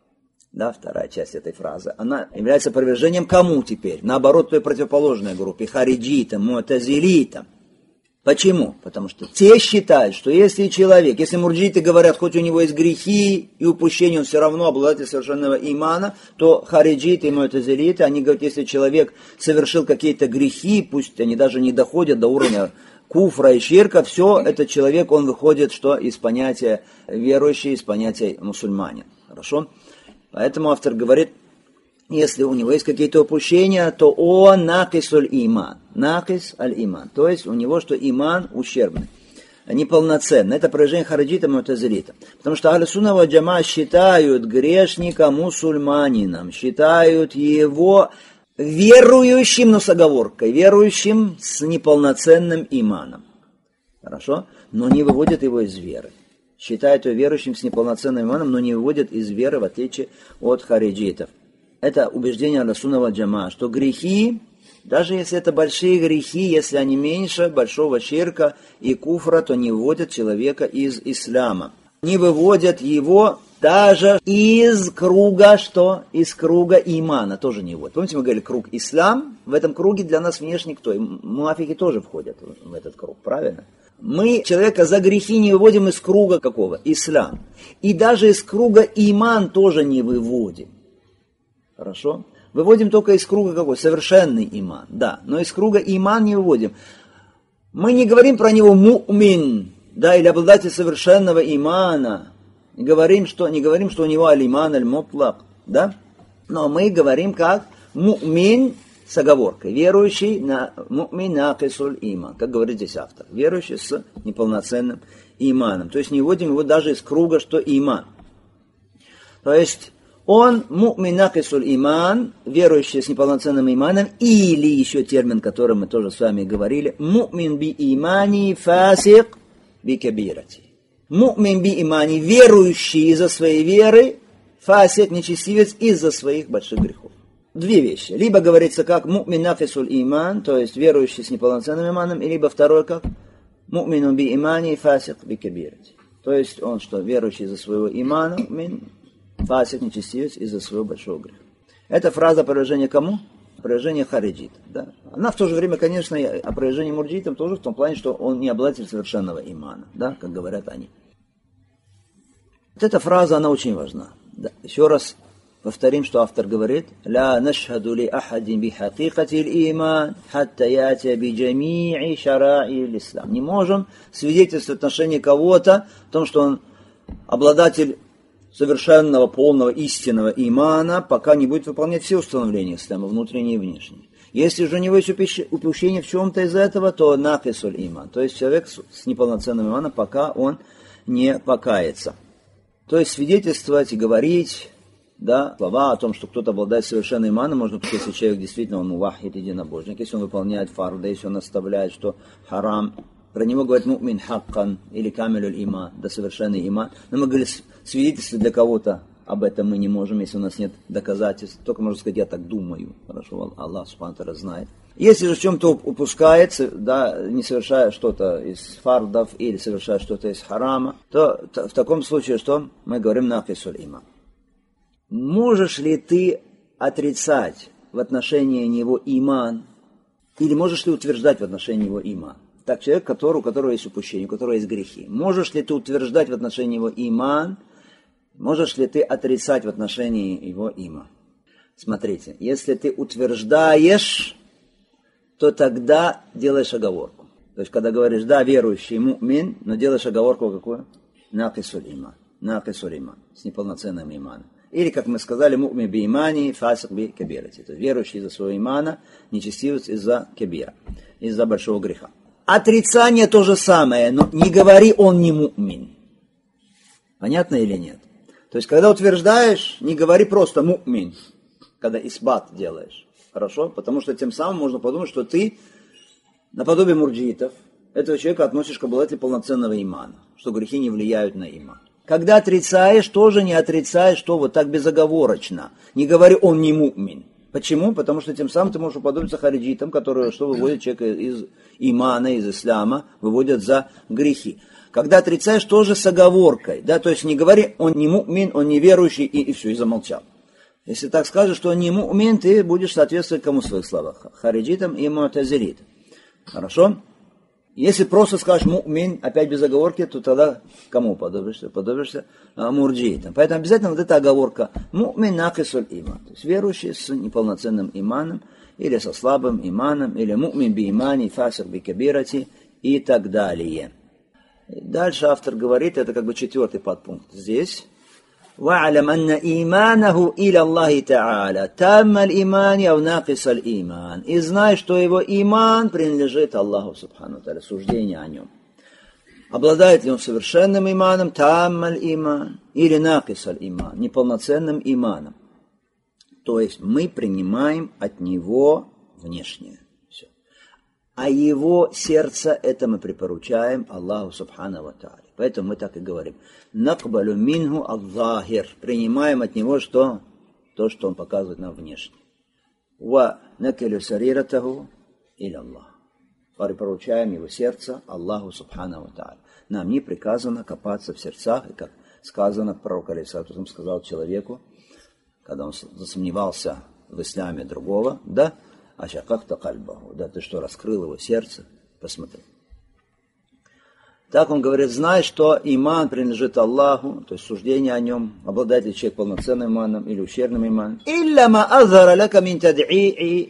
да, вторая часть этой фразы, она является опровержением кому теперь? Наоборот, той противоположной группе, хариджитам, му'тазилитам. Почему? Потому что те считают, что если человек, если мурджиты говорят, хоть у него есть грехи и упущения, он все равно обладатель совершенного имана, то хариджиты и му'тазилиты, они говорят, если человек совершил какие-то грехи, пусть они даже не доходят до уровня куфра и ширка, все, этот человек, он выходит что из понятия верующий, из понятия мусульманин. Хорошо? Поэтому автор говорит, если у него есть какие-то упущения, то он накис аль-иман. Накис аль-иман. То есть у него что иман ущербный, неполноценный. Это проявление хариджита му'тазилита. Потому что ахлю-сунна ва джамаа считают грешника мусульманином, считают его верующим, но с оговоркой, верующим с неполноценным иманом. Хорошо? Но не выводят его из веры. Считают его верующим с неполноценным иманом, но не выводят из веры, в отличие от хариджитов. Это убеждение ахлю-сунна ва джамаа, что грехи, даже если это большие грехи, если они меньше большого ширка и куфра, то не выводят человека из ислама. Не выводят его даже из круга, что? Из круга имана тоже не выводят. Помните, мы говорили, круг ислам, в этом круге для нас внешне кто? И мунафики тоже входят в этот круг, правильно? Мы человека за грехи не выводим из круга какого? Ислам. И даже из круга иман тоже не выводим. Хорошо? Выводим только из круга какой? Совершенный иман. Да, но из круга иман не выводим. Мы не говорим про него му'мин, да, или обладатель совершенного имана. Не говорим, что у него аль-иман аль-мутлак, да? Но мы говорим как му'мин с оговоркой. Верующий на му'мин накисуль иман, как говорит здесь автор. Верующий с неполноценным иманом. То есть не выводим его даже из круга, что иман. То есть он му'мин накисуль иман, верующий с неполноценным иманом, или еще термин, который мы тоже с вами говорили, му'мин би имани фасик би кабирати. Му'мин би имани, верующий из-за своей веры, фасик, нечестивец, из-за своих больших грехов. Две вещи. Либо говорится как му'мин накисуль иман, то есть верующий с неполноценным иманом, и либо второе как му'мин би имани фасик би кабирати. То есть он что, верующий из-за своего имана, фасик, нечестивец, из-за своего большого греха. Эта фраза опровержение кому? Опровержение хариджитам. Да? Она в то же время, конечно, опровержение мурджитам тоже в том плане, что он не обладатель совершенного имана, да, как говорят они. Вот эта фраза, она очень важна. Да. Еще раз повторим, что автор говорит: «Ла нашхаду ли ахадин би хакикати иман, хатта ятия би джами'i шара'i l'ислам». Не можем свидетельствовать в отношении кого-то о том, что он обладатель совершенного, полного, истинного имана, пока не будет выполнять все установления ислама, внутренние и внешние. Если же у него есть упущение в чем-то из этого, то накисуль иман, то есть человек с неполноценным иманом, пока он не покается. То есть свидетельствовать и говорить, да, слова о том, что кто-то обладает совершенным иманом, можно только если человек действительно он мувахид, единобожник, если он выполняет фарды, если он оставляет, что харам. Про него говорят му'мин хаккан или камилюль иман, да, совершенный иман. Но мы говорим, свидетельство для кого-то об этом мы не можем, если у нас нет доказательств. Только можно сказать, я так думаю. Хорошо, Аллах субхану ва тааля знает. Если же в чем-то упускается, да, не совершая что-то из фардов или совершая что-то из харама, то в таком случае что? Мы говорим накисуль иман. Можешь ли ты отрицать в отношении него иман, или можешь ли утверждать в отношении него иман? Так, человек, у которого есть упущение, у которого есть грехи. Можешь ли ты утверждать в отношении его иман, Можешь ли ты отрицать в отношении его има? Смотрите, если ты утверждаешь, то тогда делаешь оговорку. То есть, когда говоришь, да, верующий му'мин, но делаешь оговорку какую? Накисуль иман. С неполноценным иманом. Или, как мы сказали, му'мин би имани, фасик би кабирати. То есть, верующий из-за своего имана, нечестивец из-за кабира, из-за большого греха. Отрицание то же самое, но не говори, он не му'мин. Понятно или нет? То есть, когда утверждаешь, не говори просто му'мин, когда исбат делаешь. Хорошо? Потому что тем самым можно подумать, что ты наподобие мурджиитов этого человека относишь к обладателю полноценного имана, что грехи не влияют на иман. Когда отрицаешь, тоже не отрицаешь, что вот так безоговорочно. Не говори, он не му'мин. Почему? Потому что тем самым ты можешь уподобиться хариджитам, которые что выводят человека из имана, из ислама, выводят за грехи. Когда отрицаешь, тоже с оговоркой. Да? То есть не говори, он не му'мин, он не верующий, и все, и замолчал. Если так скажешь, что он не му'мин, ты будешь соответствовать кому в своих словах? Хариджитам и му'тазилитам. Хорошо? Если просто скажешь му'мин, опять без оговорки, то тогда кому подобишься? Подобишься мурджиитам. Поэтому обязательно вот эта оговорка му'мин накисуль иман. То есть верующий с неполноценным иманом, или со слабым иманом, или му'мин би имани, фасик би кабирати и так далее. Дальше автор говорит, это как бы 4-й подпункт здесь. وَعْلَمْ أَنَّ إِيمَانَهُ إِلَى اللَّهِ تَعَالَى تَامَّ الْإِيمَانِ أَوْ نَاقِصَ الْإِيمَانِ. И знай, что его иман принадлежит Аллаху Субхану Тааля, суждение о нем. Обладает ли он совершенным иманом, тамм аль-иман, или накис аль-иман, неполноценным иманом. То есть мы принимаем от него внешнее. Все. А его сердце, это мы припоручаем Аллаху Субхану ва Тааля. Поэтому мы так и говорим. Накбалю минху аль-захир. Принимаем от него что? То, что он показывает нам внешне. Ва накелю сариратаху иля Аллах. Припоручаем его сердце Аллаху Субхану ва Тааля. Нам не приказано копаться в сердцах, и как сказано, пророк алейхиссалату сказал человеку, когда он засомневался в исламе другого, да, ашакахта кальбаху, да, ты что, раскрыл его сердце? Посмотри. Так он говорит, знай, что иман принадлежит Аллаху, то есть суждение о нем, обладает ли человек полноценным иманом или ущербным иманом. «Илля ма азхара лака мин тад'ии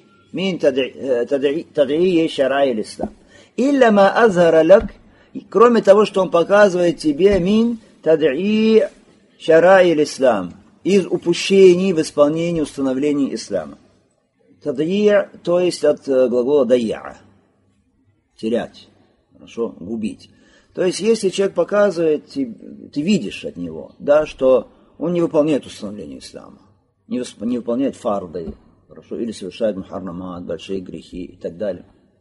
шараи l'ислам». «Илля ма азхара лак», кроме того, что он показывает тебе мин тад'ии шараи l'ислам, из упущений в исполнении установлений ислама. Тад'ия, то есть от глагола дайя, терять, хорошо, губить. То есть, если человек показывает, ты видишь от него, да, что он не выполняет установление ислама, не выполняет фарды, хорошо, или совершает мухаррамат, большие грехи и так далее,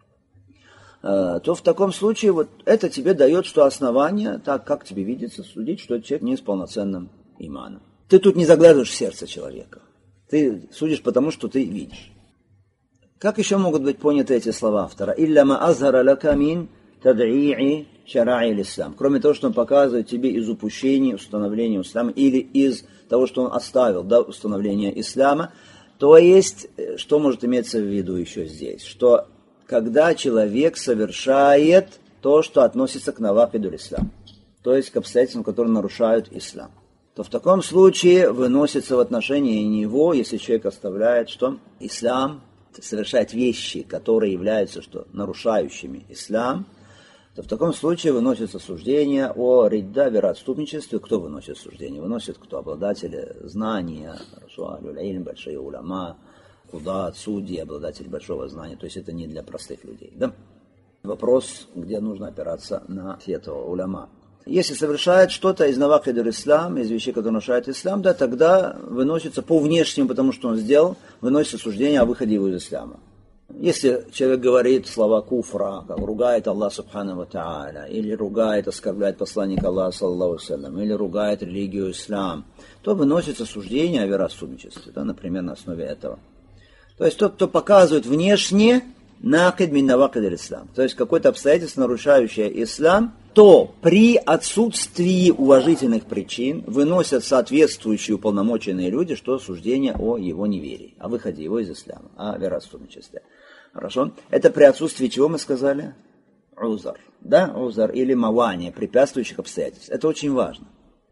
то в таком случае вот это тебе дает что основание, так как тебе видится, судить, что человек не с полноценным иманом. Ты тут не заглядываешь в сердце человека. Ты судишь потому, что ты видишь. Как еще могут быть поняты эти слова автора? «Илля ма азхара лака мин тад'ии шараи l'ислам». Кроме того, что он показывает тебе из упущений установления ислама, или из того, что он оставил, да, установление ислама, то есть, что может иметься в виду еще здесь? Что когда человек совершает то, что относится к навакиду ислам, то есть к обстоятельствам, которые нарушают ислам, то в таком случае выносится в отношении него, если человек оставляет, что ислам, совершает вещи, которые являются что, нарушающими ислам, то в таком случае выносится суждение о ридда, вероотступничестве. Кто выносит суждение? Выносит кто? Обладатели знания, аль-улям, большие уляма, кудат, судьи, обладатели большого знания. То есть это не для простых людей. Да? Вопрос, где нужно опираться на этого уляма. Если совершает что-то из навакидуль ислам, из вещей, которые нарушают ислам, да, тогда выносится по внешнему, потому что он сделал, выносится суждение о выходе его из ислама. Если человек говорит слова куфра, как ругает Аллах Субхану ва Тааля, или ругает, оскорбляет посланника Аллаха, саллаллаху алейхи ва саллям, или ругает религию ислам, то выносится суждение о вероотступничестве, да, например, на основе этого. То есть тот, кто показывает внешне, накид мин навакидуль ислам, то есть какое-то обстоятельство, нарушающее ислам, то при отсутствии уважительных причин выносят соответствующие уполномоченные люди, что суждение о его неверии, о выходе его из ислама, о вероотступничестве. Хорошо? Это при отсутствии чего мы сказали? Узар. Да, узар или мавания, препятствующих обстоятельств. Это очень важно.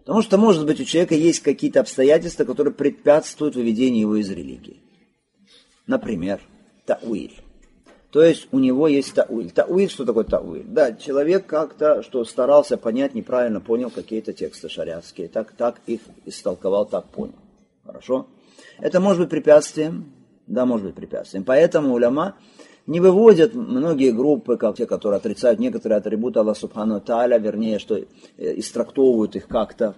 Потому что, может быть, у человека есть какие-то обстоятельства, которые препятствуют выведению его из религии. Например, та'уиль. То есть у него есть та'уиль. Та'уиль, что такое та'уиль? Да, человек как-то, что старался понять, неправильно понял какие-то тексты шариатские, так их истолковал, так понял. Хорошо? Это может быть препятствием? Да, может быть препятствием. Поэтому уляма не выводят многие группы, как те, которые отрицают некоторые атрибуты Аллаха Субхану Тааля, вернее, что истрактовывают их как-то,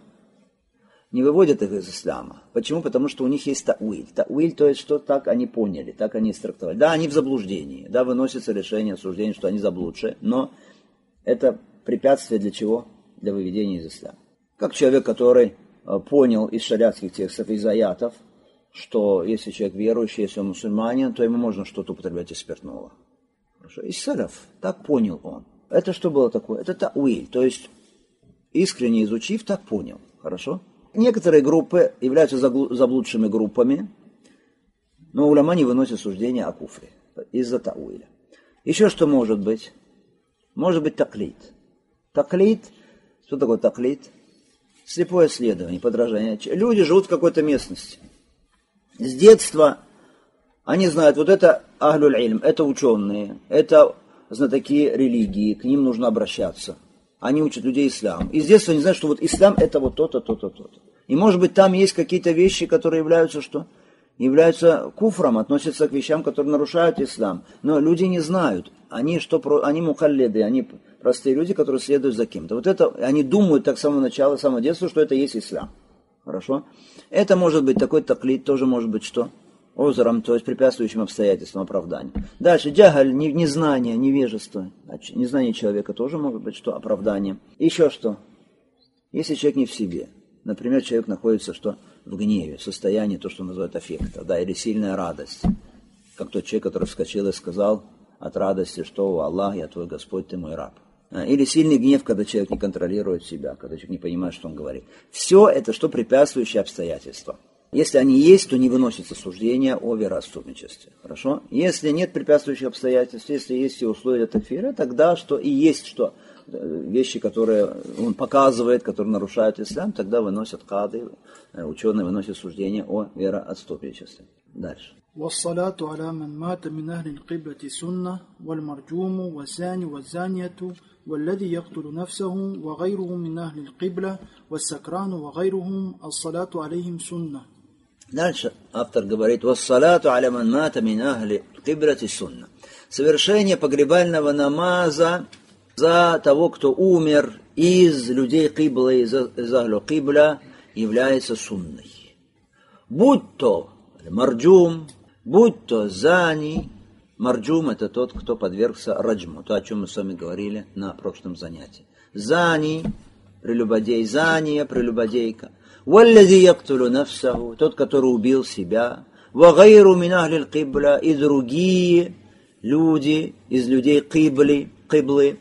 не выводят их из ислама. Почему? Потому что у них есть та'уиль. Та'уиль, то есть, что так они поняли, так они истрактовали. Да, они в заблуждении, да, выносится решение, суждение, что они заблудшие, но это препятствие для чего? Для выведения из ислама. Как человек, который понял из шариатских текстов, из аятов, что если человек верующий, если он мусульманин, то ему можно что-то употреблять из спиртного. Хорошо. Из салаф. Так понял он. Это что было такое? Это та'уиль. То есть, искренне изучив, так понял. Хорошо? Некоторые группы являются заблудшими группами, но уляма не выносят суждения о куфре из-за та'уиля. Еще что может быть? Может быть таклид. Таклид, что такое таклид? Слепое следование, подражание. Люди живут в какой-то местности. С детства они знают, вот это ахлюль ильм, это ученые, это знатоки религии, к ним нужно обращаться. Они учат людей ислам. И с детства они знают, что вот ислам это вот то-то, то-то, то-то. И может быть там есть какие-то вещи, которые являются что? Являются куфром, относятся к вещам, которые нарушают ислам. Но люди не знают. Они мухаллиды, они простые люди, которые следуют за кем-то. Вот это, они думают так с самого начала, с самого детства, что это есть ислам. Хорошо? Это может быть такой таклид, тоже может быть что? Озером, то есть препятствующим обстоятельствам, оправданием. Дальше, джагаль, незнание, невежество. Незнание человека тоже может быть что? Оправданием. Еще что? Если человек не в себе. Например, человек находится что? В гневе, в состоянии, то, что называют аффекта, да, или сильная радость. Как тот человек, который вскочил и сказал от радости, что «О Аллах, я твой Господь, ты мой раб». Или сильный гнев, когда человек не контролирует себя, когда человек не понимает, что он говорит. Все это что препятствующие обстоятельства. Если они есть, то не выносится суждение о вероотступничестве. Хорошо? Если нет препятствующих обстоятельств, если есть все условия для такфира, тогда что и есть что вещи, которые он показывает, которые нарушают ислам, тогда выносят кады, ученые выносят суждение о вероотступничестве. Дальше. والصلاة على من مات من أهل القبلة سنة والمرجوم والزاني والزانية والذي يقتل نفسه وغيره من أهل القبلة والسكران وغيرهم الصلاة عليهم سنة. Дальше автор говорит: «Вассалату аля ман мата мин ахли киблати сунна». Совершение погребального намаза за того, кто умер из людей киблы, из ахлю кибля, является сунной. Будь то марджум, будь то зани. Марджум — это тот, кто подвергся раджму, то, о чем мы с вами говорили на прошлом занятии. Зани — прелюбодей, зания — прелюбодейка. Валлади яктулю нафсаху — тот, который убил себя. Ва гайру мин ахлил кибля — и другие люди из людей киблы.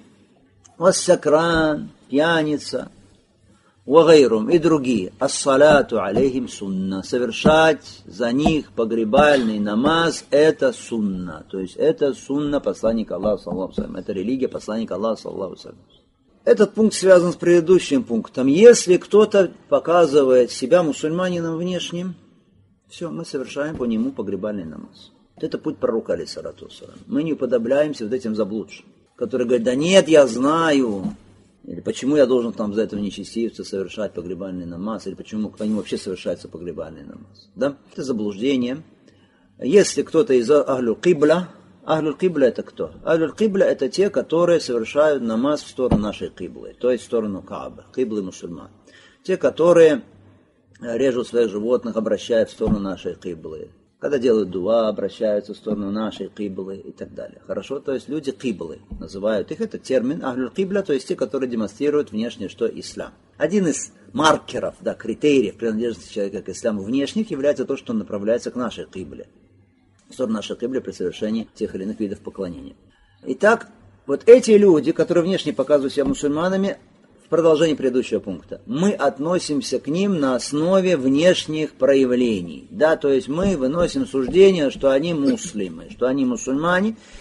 Вассакран — пьяница. Вагайрум и другие. Ас-салату алейхим сунна. Совершать за них погребальный намаз — это сунна. То есть это сунна посланника Аллаха, саллаллаху алейхи ва саллям. Это религия посланника Аллаха, саллаллаху алейхи ва саллям. Этот пункт связан с предыдущим пунктом. Если кто-то показывает себя мусульманином внешним, все, мы совершаем по нему погребальный намаз. Это путь пророка, алейхиссалату вассалям. Мы не уподобляемся вот этим заблудшим, которые говорят: да нет, я знаю. Или почему я должен там за этого нечестивца совершать погребальный намаз? Или почему по нему вообще совершается погребальный намаз? Да? Это заблуждение. Если кто-то из ахлю кибля это кто? Ахлю кибля это те, которые совершают намаз в сторону нашей киблы, то есть в сторону Каабы, киблы мусульман. Те, которые режут своих животных, обращая в сторону нашей киблы. Когда делают дуа, обращаются в сторону нашей киблы и так далее. Хорошо? То есть люди киблы называют их. Это термин ахлюль кибля, то есть те, которые демонстрируют внешне, что ислам. Один из маркеров, да, критериев принадлежности человека к исламу внешних является то, что он направляется к нашей кибле. В сторону нашей киблы при совершении тех или иных видов поклонения. Итак, вот эти люди, которые внешне показывают себя мусульманами, в продолжении предыдущего пункта, мы относимся к ним на основе внешних проявлений. Да, то есть мы выносим суждение, что они муслимы, что они мусульмане.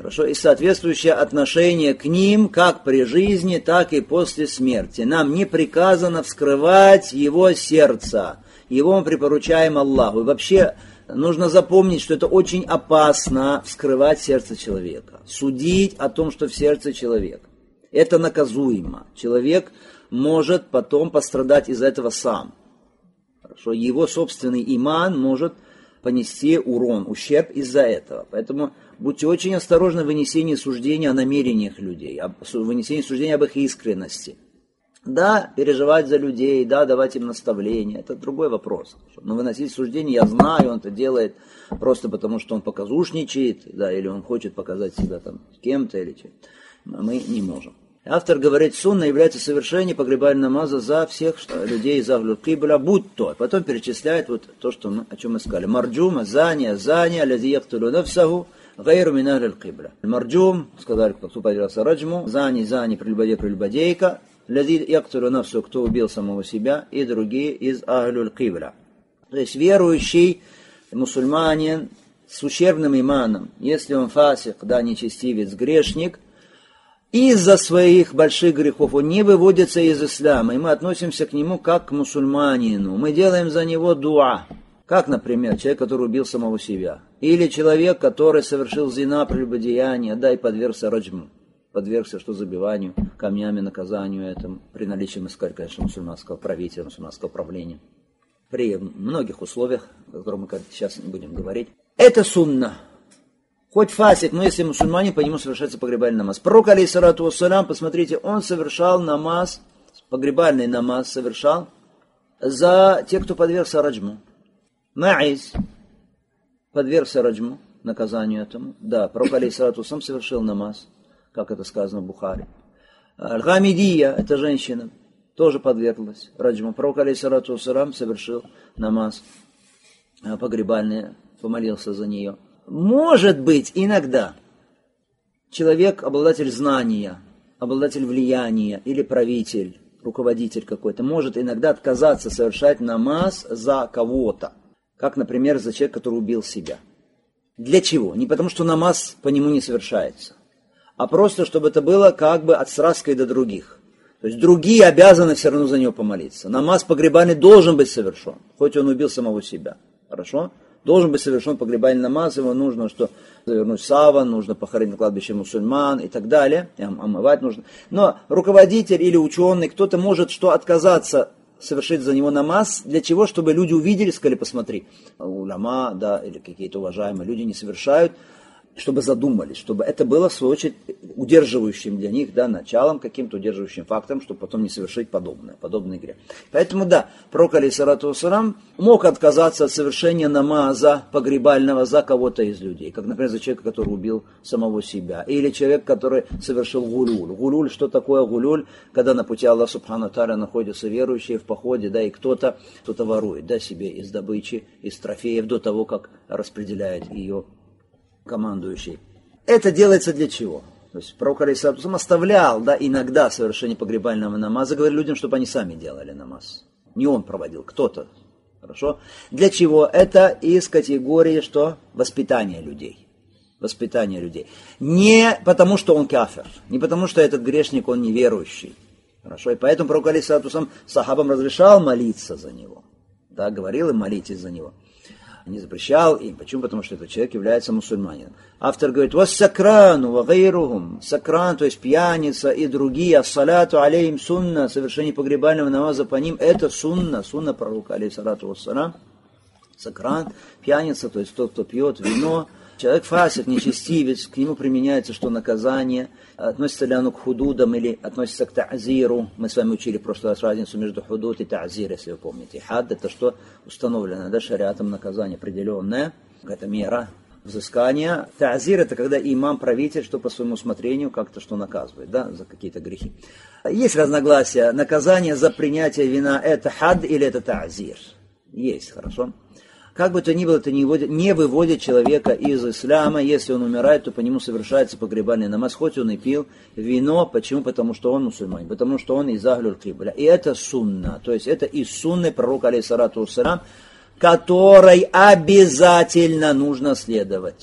Хорошо, и соответствующее отношение к ним, как при жизни, так и после смерти. Нам не приказано вскрывать его сердце. Его мы припоручаем Аллаху. И вообще нужно запомнить, что это очень опасно вскрывать сердце человека. Судить о том, что в сердце человека. Это наказуемо. Человек может потом пострадать из-за этого сам. Хорошо, его собственный иман может понести урон, ущерб из-за этого. Поэтому будьте очень осторожны в вынесении суждения о намерениях людей, в вынесении суждения об их искренности. Да, переживать за людей, да, давать им наставления, это другой вопрос. Но выносить суждение, я знаю, он это делает просто потому, что он показушничает, да, или он хочет показать себя там кем-то или чем. Мы не можем. Автор говорит, сунна является совершением погребального намаза за всех людей из Ахлюл Кибля, будь то. Потом перечисляет вот то, о чем мы сказали. Марджум, зания, лази яхтулу нафсаху, гайру мин Ахлюл Кибля. Марджум, сказали, кто поделился раджму, зани, прелюбодейка, лази яхтулу нафсаху, кто убил самого себя, и другие из Ахлюл Кибля. То есть верующий мусульманин с ущербным иманом, если он фасик, да, нечестивец, грешник, из-за своих больших грехов он не выводится из ислама, и мы относимся к нему как к мусульманину. Мы делаем за него дуа. Как, например, человек, который убил самого себя. Или человек, который совершил зина, прелюбодеяние, да, и подвергся раджму. Подвергся, что забиванию, камнями, наказанию этому. При наличии, мы сказали, конечно, мусульманского правителя, мусульманского правления. При многих условиях, о которых мы сейчас не будем говорить. Это сунна. Хоть фасик, но если мусульманин, по нему совершается погребальный намаз. Пророк, алейхиссалату вассалям, посмотрите, он совершал намаз, погребальный намаз совершал за тех, кто подвергся раджму. Ма'из подвергся раджму, наказанию этому. Да, пророк, алейхиссалату вассалям, совершил намаз, как это сказано в Бухари. Аль-Гамидия, эта женщина, тоже подверглась раджму. Пророк, алейхиссалату вассалям, совершил намаз погребальный, помолился за нее. Может быть, иногда человек, обладатель знания, обладатель влияния или правитель, руководитель какой-то, может иногда отказаться совершать намаз за кого-то. Как, например, за человека, который убил себя. Для чего? Не потому, что намаз по нему не совершается, а просто, чтобы это было как бы от сраской до других. То есть другие обязаны все равно за него помолиться. Намаз погребальный должен быть совершен, хоть он убил самого себя. Хорошо? Должен быть совершен погребальный намаз, его нужно что завернуть саван, нужно похоронить на кладбище мусульман и так далее, и омывать нужно. Но руководитель или ученый, кто-то может что отказаться совершить за него намаз, для чего? Чтобы люди увидели, сказали, посмотри, уляма, да, или какие-то уважаемые люди не совершают, чтобы задумались, чтобы это было, в свою очередь, удерживающим для них, да, началом, каким-то удерживающим фактором, чтобы потом не совершить подобный грех. Поэтому, да, пророк, алейхиссалату вассалям, мог отказаться от совершения намаза погребального за кого-то из людей, как, например, за человека, который убил самого себя, или человек, который совершил гулюль. Гулюль, что такое гулюль? Когда на пути Аллаха Субхану Тааля находятся верующие в походе, да, и кто-то ворует, да, себе из добычи, из трофеев, до того, как распределяет ее командующий. Это делается для чего? То есть пророк алейхиссалату вассалям оставлял, да, иногда совершение погребального намаза, говорил людям, чтобы они сами делали намаз. Не он проводил, кто-то. Хорошо? Для чего? Это из категории, что? Воспитание людей. Воспитание людей. Не потому, что он кафир, не потому, что этот грешник, он неверующий. Хорошо? И поэтому пророк алейхиссалату вассалям сахабам разрешал молиться за него. Да, говорил им, молитесь за него. Не запрещал им. Почему? Потому что этот человек является мусульманином. Автор говорит, «Вассакрану ва гайрухум». Сакран, то есть пьяница и другие. «Ассалату алейхим сунна». Совершение погребального намаза по ним. Это сунна. Сунна пророка, алейхиссалату вассалям. Сакран, пьяница, то есть тот, кто пьет вино. Человек фасик, нечестивец, к нему применяется что наказание. Относится ли оно к худудам или относится к та'зиру. Мы с вами учили в прошлый раз разницу между худуд и та'зир, если вы помните. Хад — это что установлено, да, шариатом наказание определенное. Это мера взыскания. Та'зир — это когда имам, правитель, что по своему усмотрению как-то что наказывает, да, за какие-то грехи. Есть разногласия. Наказание за принятие вина — это хад или это та'зир? Есть, хорошо. Как бы то ни было, это не выводит человека из ислама. Если он умирает, то по нему совершается погребальный намаз, хоть он и пил вино. Почему? Потому что он мусульманин, потому что он из Ахлюл Кибля. И это сунна, то есть это из сунны пророка, алейхиссалату вассалям, которой обязательно нужно следовать.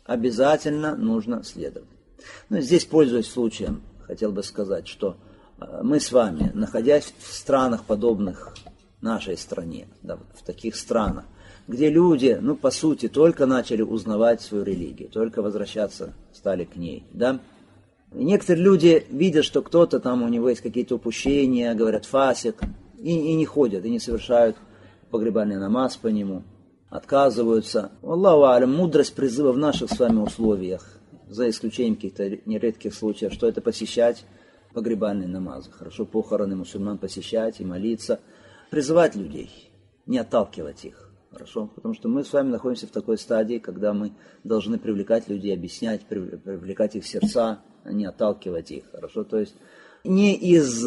обязательно нужно следовать. Но здесь, пользуясь случаем, хотел бы сказать, что мы с вами, находясь в странах, подобных нашей стране, да, в таких странах, где люди, по сути, только начали узнавать свою религию, только возвращаться стали к ней, да. И некоторые люди видят, что кто-то там, у него есть какие-то упущения, говорят фасик, и не ходят, и не совершают погребальный намаз по нему, отказываются. Аллаху алям, мудрость призыва в наших с вами условиях, за исключением каких-то нередких случаев, что это посещать погребальные намазы. Хорошо похороны мусульман посещать и молиться, призывать людей, не отталкивать их. Хорошо, потому что мы с вами находимся в такой стадии, когда мы должны привлекать людей, объяснять, привлекать их сердца, а не отталкивать их. Хорошо, то есть не из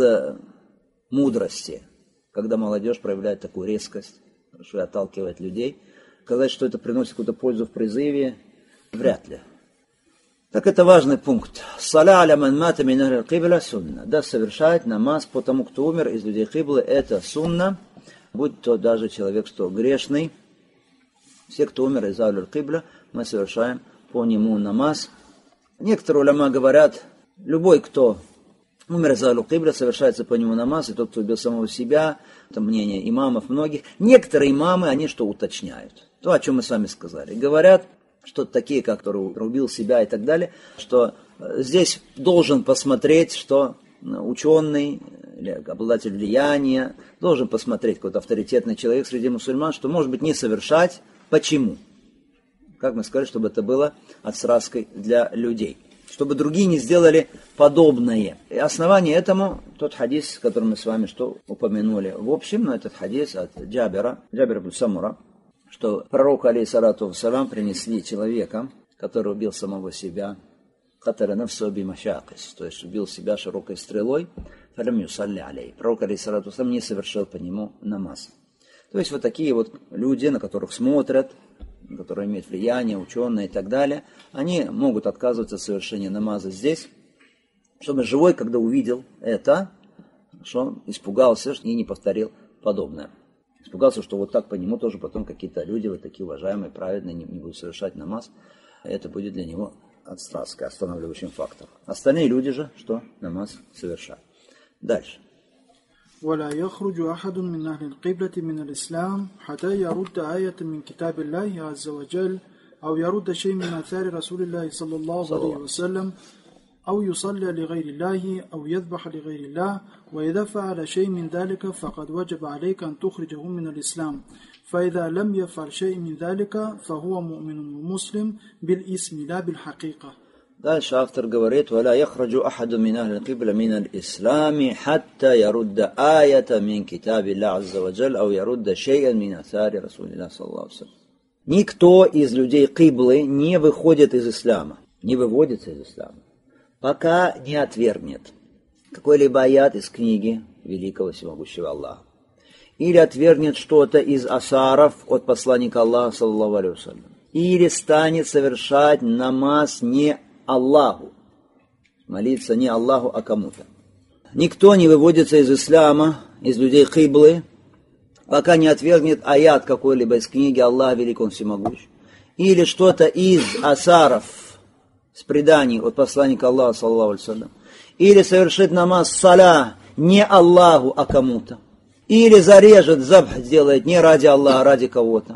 мудрости, когда молодежь проявляет такую резкость, хорошо, и отталкивает людей. Сказать, что это приносит какую-то пользу в призыве, вряд ли. Так это важный пункт. Саля аля ман мата мин ахли аль-кибла сунна. Да, совершать намаз по тому, кто умер из людей киблы, это сунна. Будь то даже человек, что грешный, все, кто умер из ахли аль-кибла, мы совершаем по нему намаз. Некоторые уляма говорят, любой, кто умер из ахли аль-кибла, совершается по нему намаз, и тот, кто убил самого себя, это мнение имамов многих. Некоторые имамы, они что уточняют? То, о чем мы с вами сказали. Говорят, что такие, которые убил себя и так далее, что здесь должен посмотреть, что ученый, или обладатель влияния, должен посмотреть какой-то авторитетный человек среди мусульман, что может быть не совершать. Почему? Как мы сказали, чтобы это было отсразкой для людей. Чтобы другие не сделали подобное. И основание этому тот хадис, который мы с вами что упомянули. В общем, этот хадис от Джабира ибн Самура, что пророку, алейхиссалату вассалам, принесли человека, который убил самого себя, то есть убил себя широкой стрелой, пророк, алейхиссалату вассалам, не совершил по нему намаз. То есть вот такие вот люди, на которых смотрят, которые имеют влияние, ученые и так далее, они могут отказываться от совершения намаза здесь, чтобы живой, когда увидел это, что испугался и не повторил подобное. Испугался, что вот так по нему тоже потом какие-то люди, вот такие уважаемые, праведные, не будут совершать намаз. Это будет для него отсразкой, останавливающим фактором. Остальные люди же, что намаз совершают. Дальше. ولا يخرج أحد من أهل القبلة من الإسلام حتى يرد آية من كتاب الله عز وجل أو يرد شيء من آثار رسول الله صلى الله عليه وسلم أو يصلي لغير الله أو يذبح لغير الله وإذا فعل شيء من ذلك فقد وجب عليك أن تخرجه من الإسلام فإذا لم يفعل شيء من ذلك فهو مؤمن ومسلم بالاسم لا بالحقيقة. Дальше автор говорит: «Валя яхраджу ахаду мин ахли аль-кибла мин аль-ислами хатта ярудда аята мин китаби Аллах азза ва джаль ау ярудда шей'ан мин асари Расулилlah саллаллаху алейхи ва саллям». Никто из людей киблы не выходит из ислама, не выводится из ислама, пока не отвергнет какой-либо аят из книги великого всемогущего Аллаха, или отвергнет что-то из асаров от посланника Аллаха саллаллаху алейхи ва саллям, или станет совершать намаз не Аллаху, молиться не Аллаху, а кому-то. Никто не выводится из ислама, из людей киблы, пока не отвергнет аят какой-либо из книги Аллаха Великий Он Всемогущий, или что-то из асаров, с преданий от посланника Аллаха, саллаллаху алейхи ва саллям, или совершит намаз саля не Аллаху, а кому-то, или зарежет, забх сделает не ради Аллаха, а ради кого-то.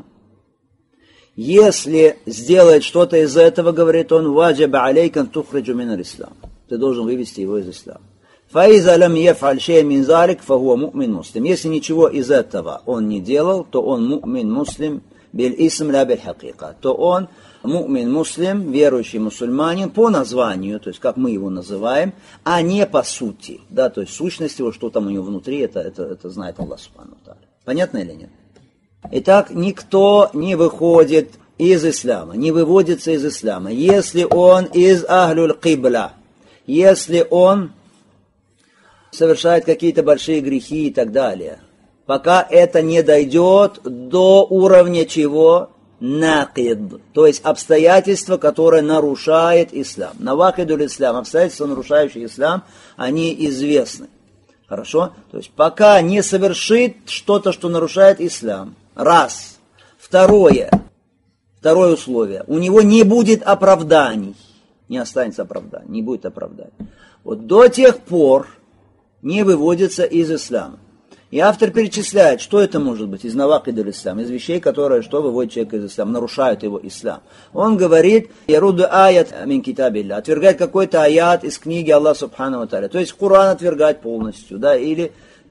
Если сделает что-то из этого, говорит он, ваджаба алейкан тухриджу мин аль-ислам. Ты должен вывести его из ислама. Фаиза лам яфаль шей мин залик, фахуа му'мин муслим. Если ничего из этого он не делал, то он му'мин муслим биль исм ла биль хакика. То он му'мин муслим, верующий мусульманин по названию, то есть как мы его называем, а не по сути. Да, то есть сущность его, что там у него внутри, это знает Аллах субхану ва тааля. Понятно или нет? Итак, никто не выходит из ислама, не выводится из ислама, если он из ахлюль кибла, если он совершает какие-то большие грехи и так далее, пока это не дойдет до уровня чего? Накид, то есть обстоятельства, которые нарушает ислам. Навакидуль ислам, обстоятельства, нарушающие ислам, они известны. Хорошо? То есть пока не совершит что-то, что нарушает ислам. Раз. Второе. Второе условие. У него не будет оправданий. Не останется оправданий, не будет оправданий. Вот до тех пор не выводится из ислама. И автор перечисляет, что это может быть из навакид аль-ислам, из вещей, которые что выводят человека из ислама, нарушают его ислам. Он говорит, яруду аят мин китабилля, отвергает какой-то аят из книги Аллаха субхану ва тааля. То есть Коран отвергать полностью, да, или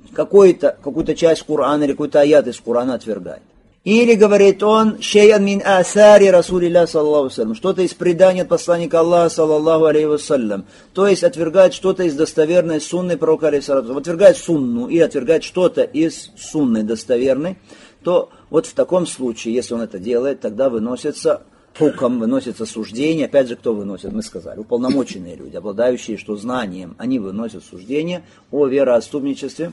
какую-то часть Корана или какой-то аят из Корана отвергает. Или, говорит он, шей'ан мин асари Расулилля саллаллаху алейхи вассалям, что-то из предания от посланника Аллаха саллаллаху алейхи вассалям, то есть отвергает что-то из достоверной сунны пророка алейхи саллату, отвергает сунну и отвергает что-то из сунны достоверной, то вот в таком случае, если он это делает, тогда выносится хукам, выносится суждение, опять же, кто выносит, мы сказали, уполномоченные люди, обладающие что знанием, они выносят суждение о вероотступничестве.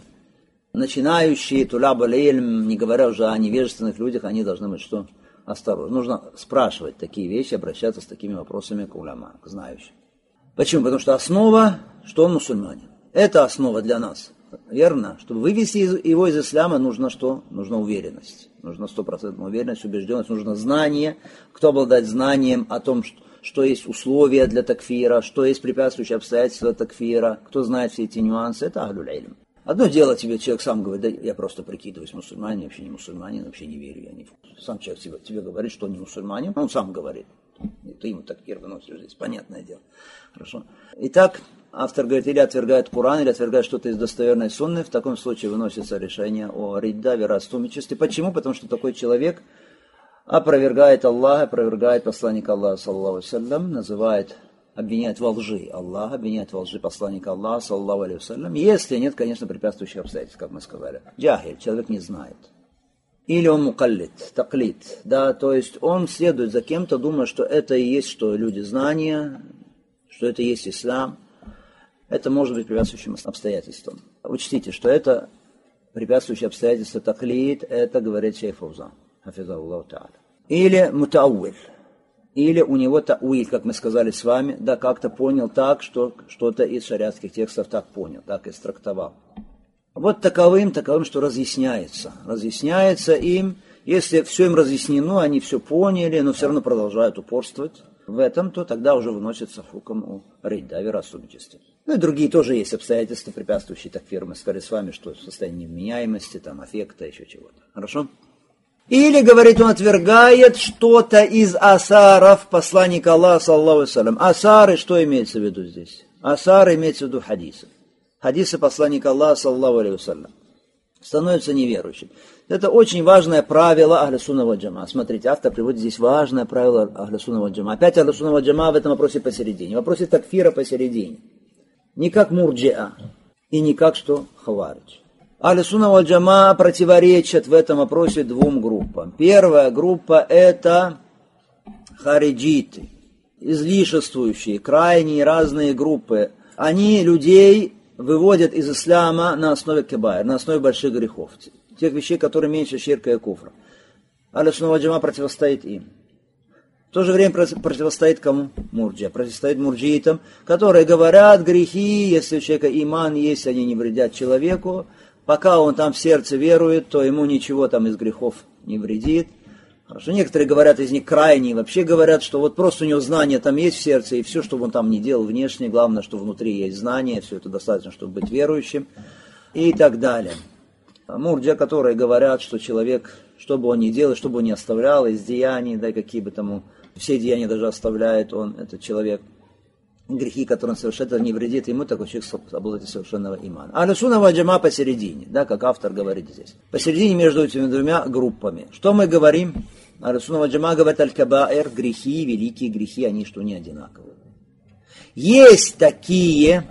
Начинающие туляб аль-илм, не говоря уже о невежественных людях, они должны быть что? Осторожны. Нужно спрашивать такие вещи, обращаться с такими вопросами к уляма, к знающим. Почему? Потому что основа, что он мусульманин. Это основа для нас. Верно? Чтобы вывести его из исляма, нужно что? Нужна уверенность. Нужна 100% уверенность, убежденность, нужно знание. Кто обладает знанием о том, что есть условия для такфира, что есть препятствующие обстоятельства такфира, кто знает все эти нюансы, это ахлюль илм. Одно дело тебе человек сам говорит, да я просто прикидываюсь мусульманин, вообще не мусульманин, вообще не верю, я не сам человек тебе говорит, что он не мусульманин, он сам говорит. И ты ему такфир выносишь здесь, понятное дело. Хорошо. Итак, автор говорит, или отвергает Коран, или отвергает что-то из достоверной сунны, в таком случае выносится решение о ридда, вероотступничестве. Почему? Потому что такой человек опровергает Аллаха, опровергает посланника Аллаха, саллаллаху алейхи вассалям, называет, обвиняет во лжи Аллаха, обвиняет во лжи посланника Аллаха, саллаллаху алейхи вассалям, если нет, конечно, препятствующих обстоятельств, как мы сказали. Джахиль, человек не знает. Или он мукаллид, таклид, да, то есть он следует за кем-то, думая, что это и есть, что люди знания, что это и есть ислам. Это может быть препятствующим обстоятельством. Учтите, что это препятствующее обстоятельство таклид, это говорит шейх Фаузан, хафизахуллаху тааля. Или мутауиль. Или у него тауиль, как мы сказали с вами, да, как-то понял так, что что-то из шариатских текстов так понял, так истрактовал. Вот таковым, что разъясняется им, если все им разъяснено, они все поняли, но все равно продолжают упорствовать в этом, то тогда уже выносится хукм о ридда, вероотступничестве. Ну и другие тоже есть обстоятельства, препятствующие такфиру. Мы сказали с вами, что состояние невменяемости, там, аффекта, еще чего-то. Хорошо? Или, говорит, он отвергает что-то из асаров посланника Аллаха, саллаллаху алейхи вассалям. Асары, что имеется в виду здесь? Асары имеется в виду хадисы. Хадисы посланника Аллаха, саллаллаху алейхи вассалям. Становится неверующим. Это очень важное правило Ахля Сунна валь Джамаа. Смотрите, автор приводит здесь важное правило Ахля Сунна валь Джамаа. Опять Ахля Сунна валь Джамаа в этом вопросе посередине. В вопросе такфира посередине. Не как мурджиа и не как что хаваридж. Ахля Сунна валь Джамаа противоречат в этом вопросе двум группам. Первая группа это хариджиты, излишествующие, крайние разные группы. Они людей выводят из ислама на основе кабаир, на основе больших грехов. Тех вещей, которые меньше ширка и куфра. Ахля Сунна валь Джамаа противостоит им. В то же время противостоит кому? Мурджия. Противостоит мурджиитам, которые говорят, грехи, если у человека иман есть, они не вредят человеку. Пока он там в сердце верует, то ему ничего там из грехов не вредит. Хорошо. Некоторые говорят, из них крайние, вообще говорят, что вот просто у него знание там есть в сердце, и все, что он там не делал внешне, главное, что внутри есть знание, все это достаточно, чтобы быть верующим, и так далее. Мурджия, которые говорят, что человек, что бы он ни делал, что бы он ни оставлял из деяний, да, какие бы там, все деяния даже оставляет он, этот человек, грехи, которые он совершает, это не вредит ему, такой человек обладает совершенного имана. Ахля Сунна валь Джамаа посередине, да, как автор говорит здесь. Посередине между этими двумя группами. Что мы говорим? Ахля Сунна валь Джамаа говорит аль-кабаир, грехи, великие грехи, они что не одинаковые. Есть такие,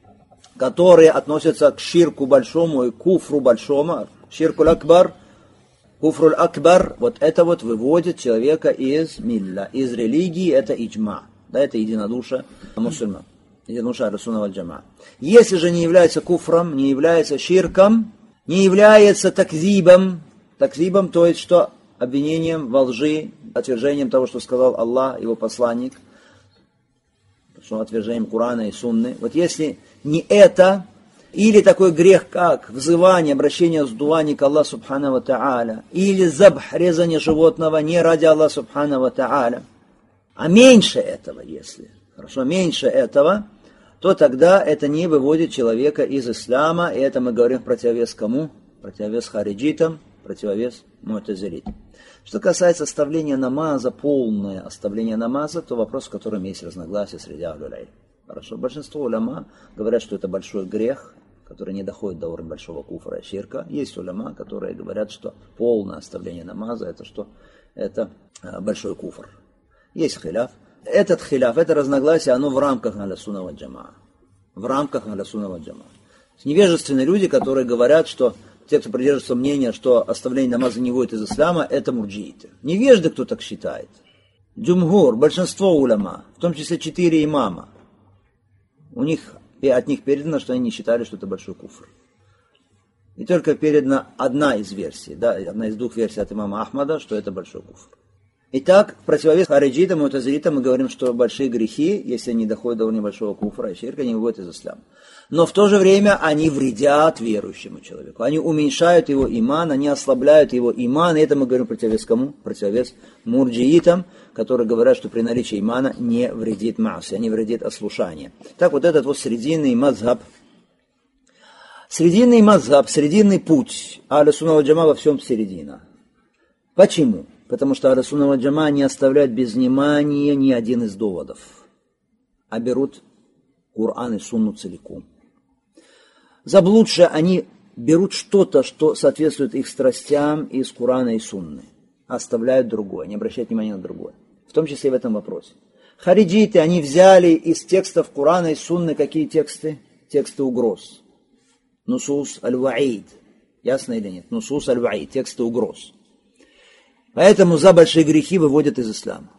которые относятся к ширку большому и куфру большому. Ширкуль акбар, куфруль акбар, вот это вот выводит человека из милля, из религии, это иджма. Да, это единодушие мусульман, единодушие Ахля Сунна валь Джамаа. Если же не является куфром, не является ширком, не является такзибом, то есть что обвинением во лжи, отвержением того, что сказал Аллах, его посланник, что отвержением Корана и Сунны. Вот если не это, Или такой грех, как взывание, обращение с дуани к Аллаху Субхану ва Тааля. Или забх, резание животного не ради Аллаха Субхану ва Тааля. А меньше этого, если, хорошо, меньше этого, то тогда это не выводит человека из ислама, и это мы говорим в противовес кому? Противовес хариджитам, противовес му'тазилитам. Что касается оставления намаза, полное оставление намаза, то вопрос, в котором есть разногласия среди ахлю-иль-илм. Хорошо, большинство уляма говорят, что это большой грех, который не доходит до уровня большого куфра и ширка. Есть уляма, которые говорят, что полное оставление намаза, это что? Это большой куфр. Есть хиляф. Этот хиляф, это разногласие, оно в рамках ахлю-сунна валь джамаа. В рамках ахлю-сунна валь джамаа. Невежественные люди, которые говорят, что те, кто придерживается мнения, что оставление намаза не выводит из ислама, это мурджииты. Невежды, кто так считает. Джумгур, большинство уляма, в том числе 4 имама, от них передано, что они не считали, что это большой куфр. И только передана одна из версий, да, одна из 2 версий от имама Ахмада, что это большой куфр. Итак, в противовес хариджитам и му'тазилитам мы говорим, что большие грехи, если они доходят до уровня большого куфра и ширка, не выводят из ислама. Но в то же время они вредят верующему человеку. Они уменьшают его иман, они ослабляют его иман. И это мы говорим противовес кому? Противовес мурджиитам, которые говорят, что при наличии имана не вредит ма'си, не вредит ослушание. Так вот этот вот срединный мазхаб, срединный путь, ахлю-сунна валь джамаа во всем середина. Почему? Потому что ахлю-сунна валь джамаа не оставляют без внимания ни один из доводов, а берут Кур'ан и Сунну целиком. Заблудшие, они берут что-то, что соответствует их страстям из Кур'ана и Сунны, а оставляют другое, не обращают внимания на другое. В том числе и в этом вопросе. Хариджиты, они взяли из текстов Кур'ана и Сунны какие тексты? Тексты угроз. Нусус аль-ваид. Ясно или нет? Нусус аль-ваид, тексты угроз. Поэтому за большие грехи выводят из ислама.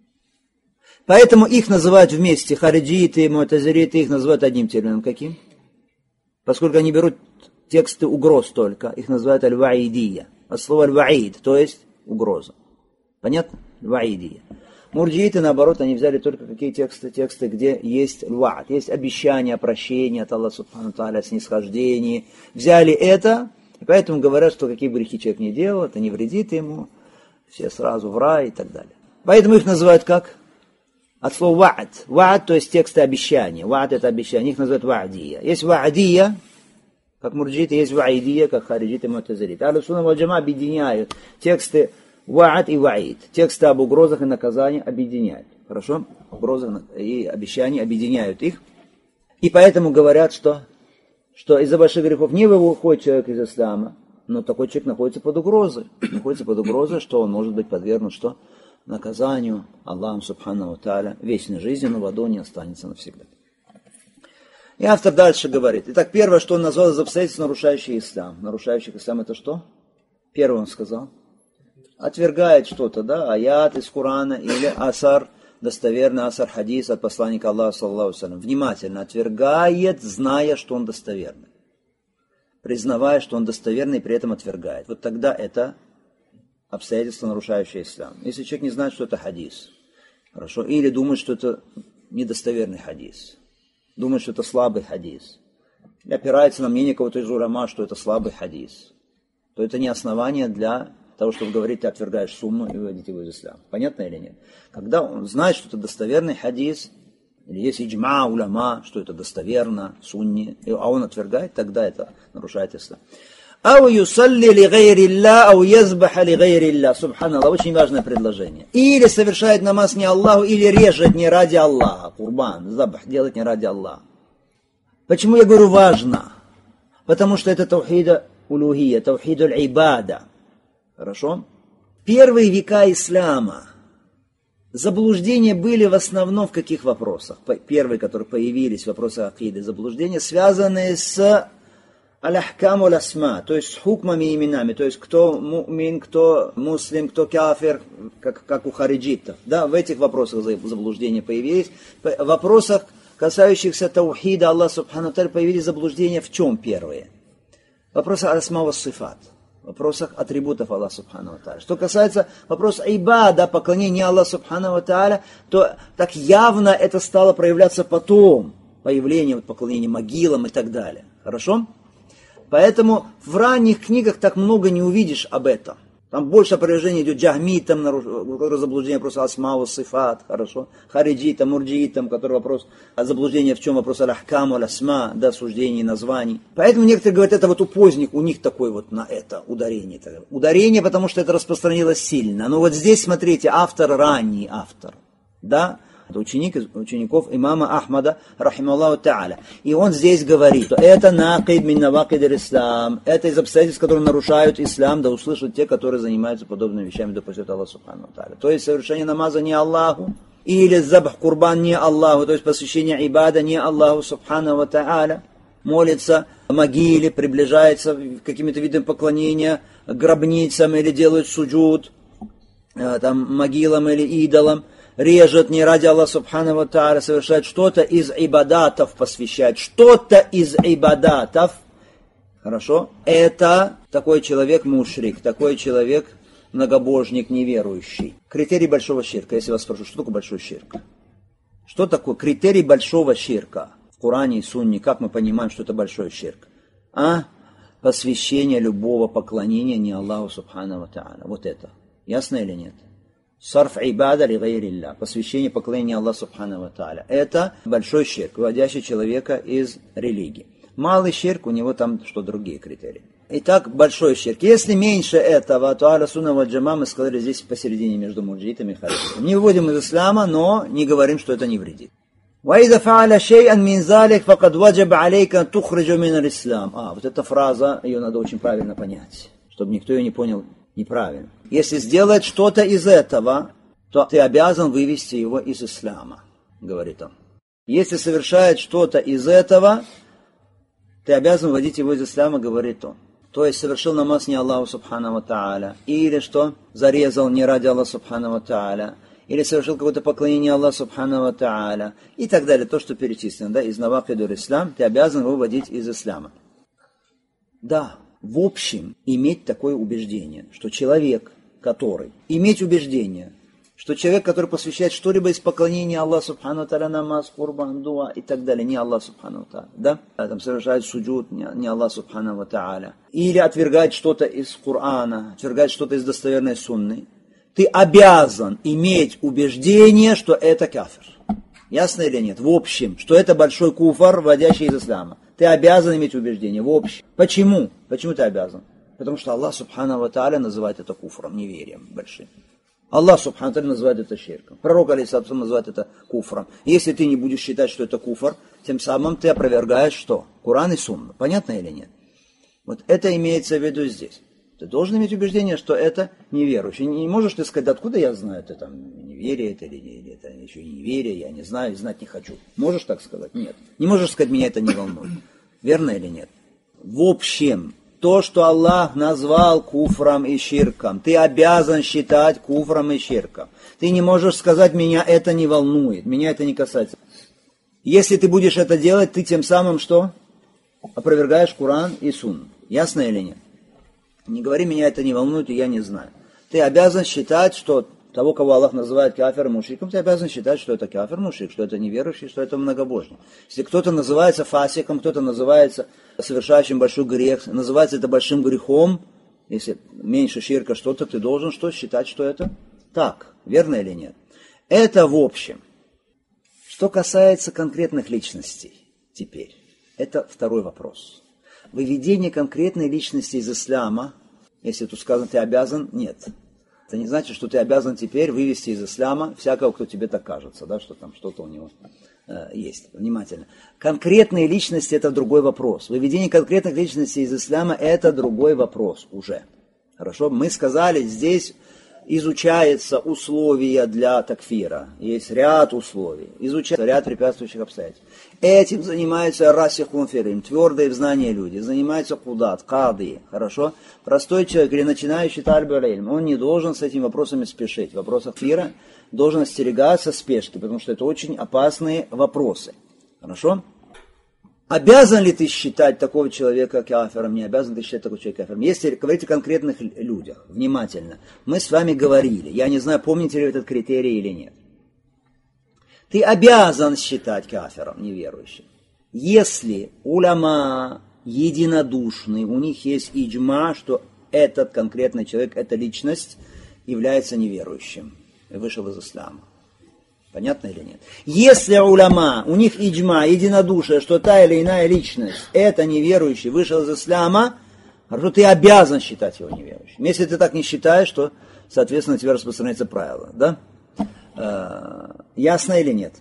Поэтому их называют вместе, хариджиты и му'тазилиты, их называют одним термином. Каким? Поскольку они берут тексты угроз только, их называют аль-ваидия. От слова аль-ваид, то есть угроза. Понятно? Аль-ваидия. Мурджииты, наоборот, они взяли только какие тексты? Тексты, где есть аль-ваад, есть обещание, прощение от Аллаха Субхану Тааля, снисхождение. Взяли это, и поэтому говорят, что какие бы грехи человек не делал, это не вредит ему, все сразу в рай и так далее. Поэтому их называют как? От слова ва'д. Ва'д, то есть тексты обещания. Ва'д это обещание. Их называют ва'дия. Есть ва'дия, как мурджиты, есть ва'идия, как хариджиты и му'тазилиты. Ахлю-сунна валь джамаа объединяют тексты ва'д и ва'ид. Тексты об угрозах и наказаниях объединяют. Хорошо? Угрозы и обещания объединяют их. И поэтому говорят, что из-за больших грехов не выходит человек из ислама, но такой человек находится под угрозой. Находится под угрозой, что он может быть подвергнут что? Наказанию Аллаху Субхану ва Тааля вечной жизни, но в аду не останется навсегда. И автор дальше говорит. Итак, первое, что он назвал из обстоятельств, нарушающих ислам. Нарушающих ислам это что? Первое он сказал. Отвергает что-то, да, аят из Корана или асар, достоверный асар хадис от посланника Аллаха, саллаллаху алейхи ва саллям. Внимательно отвергает, зная, что он достоверный. Признавая, что он достоверный, и при этом отвергает. Вот тогда это обстоятельства, нарушающие ислам. Если человек не знает, что это хадис, хорошо, или думает, что это недостоверный хадис, думает, что это слабый хадис, или опирается на мнение кого-то из уляма, что это слабый хадис, то это не основание для того, чтобы говорить, ты отвергаешь сунну и выводить его из ислама. Понятно или нет? Когда он знает, что это достоверный хадис, или есть иджма уляма, что это достоверно, сунни, а он отвергает, тогда это нарушает ислам. Ау юсалли ли гайрилля, ау язбаха ли гайрилля. Субханаллах, очень важное предложение. Или совершает намаз не Аллаху, или режет не ради Аллаха. Курбан, забах, делает не ради Аллаха. Почему я говорю важно? Потому что это таухида улухия, таухида аль-ибада. Хорошо? Первые века ислама заблуждения были в основном в каких вопросах? Первые, которые появились, вопросы акиды, заблуждения, связанные с аль-ахкам аль-асма, то есть с хукмами и именами, то есть кто мумин, кто муслим, кто кафир, как у хариджитов. Да, в этих вопросах заблуждения появились. В вопросах, касающихся таухида Аллаха Субхану Тааля, появились заблуждения в чем первые? Вопросы аль-асма ва-сифат, в вопросах атрибутов Аллаха Субхану Тааля. Что касается вопроса ибада, поклонения Аллаху Субхану Тааля, то так явно это стало проявляться потом, появление поклонения могилам и так далее. Хорошо? Поэтому в ранних книгах так много не увидишь об этом. Там больше опровержения идет джахмитам, который заблуждение просто асмау сифат, хорошо? Хариджитам, мурджиитам, который вопрос, заблуждение в чем вопрос аль-ахкам, аль-асма, да, суждений, названий. Поэтому некоторые говорят, это вот у поздних, у них такое вот на это ударение. Ударение, потому что это распространилось сильно. Но вот здесь, смотрите, автор, ранний автор, да? Это ученик из учеников имама Ахмада, рахималлаху та'аля. И он здесь говорит, что это накид мин навакид ислам, это из обстоятельств, которые нарушают ислам, да услышат те, которые занимаются подобными вещами, да посвятят Аллах субхану та'аля. То есть совершение намаза не Аллаху, или забх курбан не Аллаху, то есть посвящение ибада не Аллаху субхану та'аля, молится могиле, приближается к каким-то видам поклонения, гробницам или делает суджуд, там, могилам или идолам, режет не ради Аллаха субхану тааля, совершает что-то из ибадатов, посвящает что-то из ибадатов, хорошо, это такой человек мушрик, такой человек многобожник, неверующий. Критерий большого ширка, если вас спрошу, что такое большой ширк? Что такое критерий большого ширка? В Коране и Сунне, как мы понимаем, что это большой ширк? Посвящение любого поклонения не Аллаху субхану тааля. Вот это. Ясно или нет? Сарф ибада ли гайрилля, посвящение поклонения Аллаху субхану ва тааля. Это большой ширк, выводящий человека из религии. Малый ширк, у него там что другие критерии. Итак, большой ширк. Если меньше этого, то ахлю сунна валь джама, мы сказали, здесь посередине между мурджиитами и хариджитами. Не выводим из ислама, но не говорим, что это не вредит. وَإِذَا فَعَلَ شَيْئًا مِنْ ذَلِكَ فَقَدْ وَجَبَ عَلَيْكَ أَنْ تُخْرِجَ مِنَ الْإِسْلَامِ. Вот эта фраза, ее надо очень правильно понять, чтобы никто ее не понял неправильно. Если сделает что-то из этого, то ты обязан вывести его из ислама, говорит он. Если совершает что-то из этого, ты обязан выводить его из ислама, говорит он. То есть совершил намаз не Аллаху субхану ва тааля, или что? Зарезал не ради Аллаха субхану ва тааля, или совершил какое-то поклонение Аллаху субхану ва тааля, и так далее. То, что перечислено, да, из навакидур ислам, ты обязан выводить из ислама. Да. В общем, иметь такое убеждение, что человек, который... Иметь убеждение, что человек, который посвящает что-либо из поклонения Аллаху субхану тааля, намаз, курбан, дуа и так далее, не Аллаху субхану тааля, да? Там совершает суджуд, не Аллаху субхану тааля. Или отвергает что-то из Корана, отвергает что-то из достоверной сунны. Ты обязан иметь убеждение, что это кафир. Ясно или нет? В общем, что это большой куфар, вводящий из ислама. Ты обязан иметь убеждение, в общем. Почему? Почему ты обязан? Потому что Аллах субхану ва тааля называет это куфром, неверием большим. Аллах субхану ва тааля называет это ширком. Пророк алейхиссалату называет это куфром. Если ты не будешь считать, что это куфр, тем самым ты опровергаешь что? Коран и сунну. Понятно или нет? Вот это имеется в виду здесь. Ты должен иметь убеждение, что это неверующий. Не можешь ты сказать, откуда я знаю, это там неверие это или это еще не неверие, я не знаю, знать не хочу. Можешь так сказать? Нет. Не можешь сказать, меня это не волнует. Верно или нет? В общем, то, что Аллах назвал куфром и ширком, ты обязан считать куфром и ширком. Ты не можешь сказать, меня это не волнует, меня это не касается. Если ты будешь это делать, ты тем самым что? Опровергаешь Коран и Сунну. Ясно или нет? Не говори, меня это не волнует, и я не знаю. Ты обязан считать, что того, кого Аллах называет кафир мушриком, ты обязан считать, что это кафир мушрик, что это неверующий, что это многобожник. Если кто-то называется фасиком, кто-то называется совершающим большой грех, называется это большим грехом, если меньше ширка что-то, ты должен что? Считать, что это так. Верно или нет? Это в общем. Что касается конкретных личностей теперь, это второй вопрос. Выведение конкретной личности из ислама, если тут сказано, ты обязан, нет. Это не значит, что ты обязан теперь вывести из ислама всякого, кто тебе так кажется, да, что там что-то у него есть. Внимательно. Конкретные личности – это другой вопрос. Выведение конкретных личностей из ислама – это другой вопрос уже. Хорошо? Мы сказали, здесь изучается условия для такфира. Есть ряд условий. Изучается ряд препятствующих обстоятельств. Этим занимаются расихун фирим, твердые в знании люди. Занимаются кудат, кады. Хорошо? Простой человек или начинающий талиб аль-илм, он не должен с этими вопросами спешить. В вопросах фира должен остерегаться спешки, потому что это очень опасные вопросы. Хорошо? Обязан ли ты считать такого человека кафиром, не обязан ты считать такого человека кафиром? Если говорить о конкретных людях, внимательно, мы с вами говорили, я не знаю, помните ли вы этот критерий или нет. Ты обязан считать кафиром, неверующим. Если уляма единодушны, у них есть иджма, что этот конкретный человек, эта личность является неверующим и вышел из ислама. Понятно или нет? Если уляма, у них иджма, единодушие, что та или иная личность, это неверующий, вышел из ислама, хорошо, ты обязан считать его неверующим. Если ты так не считаешь, то, соответственно, на тебя распространяется правило. Да? Ясно или нет?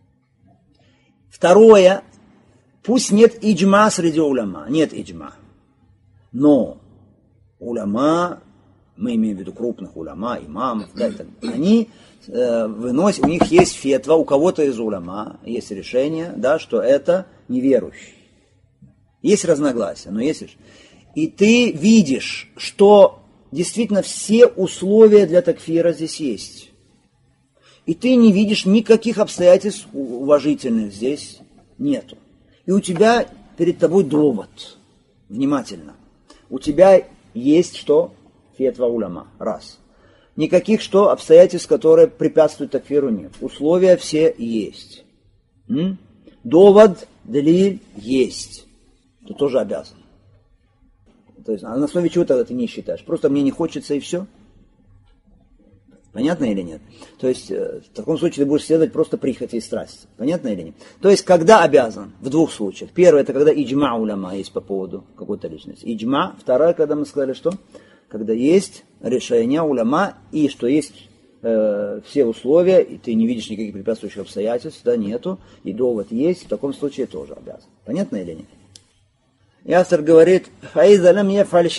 Второе, пусть нет иджма среди уляма, нет иджма. Но уляма, мы имеем в виду крупных уляма, имамов, да, они выносят, у них есть фетва, у кого-то из уляма есть решение, да, что это неверующий. Есть разногласия, но есть решение. И ты видишь, что действительно все условия для такфира здесь есть. И ты не видишь никаких обстоятельств уважительных здесь нету. И у тебя перед тобой довод. Внимательно. У тебя есть что? Фетва уляма. Раз. Никаких что? Обстоятельств, которые препятствуют такфиру, нет. Условия все есть. Довод, далиль есть. Ты тоже обязан. То есть, а на основе чего тогда ты не считаешь? Просто мне не хочется и все? Понятно или нет? То есть, в таком случае ты будешь следовать просто прихоти и страсти. Понятно или нет? То есть, когда обязан? В двух случаях. Первое, это когда иджма уляма есть по поводу какой-то личности. Иджма. Второе, когда мы сказали, что? Когда есть решение уляма, и что есть все условия, и ты не видишь никаких препятствующих обстоятельств, да, нету, и довод есть, в таком случае тоже обязан. Понятно или нет? И автор говорит, если он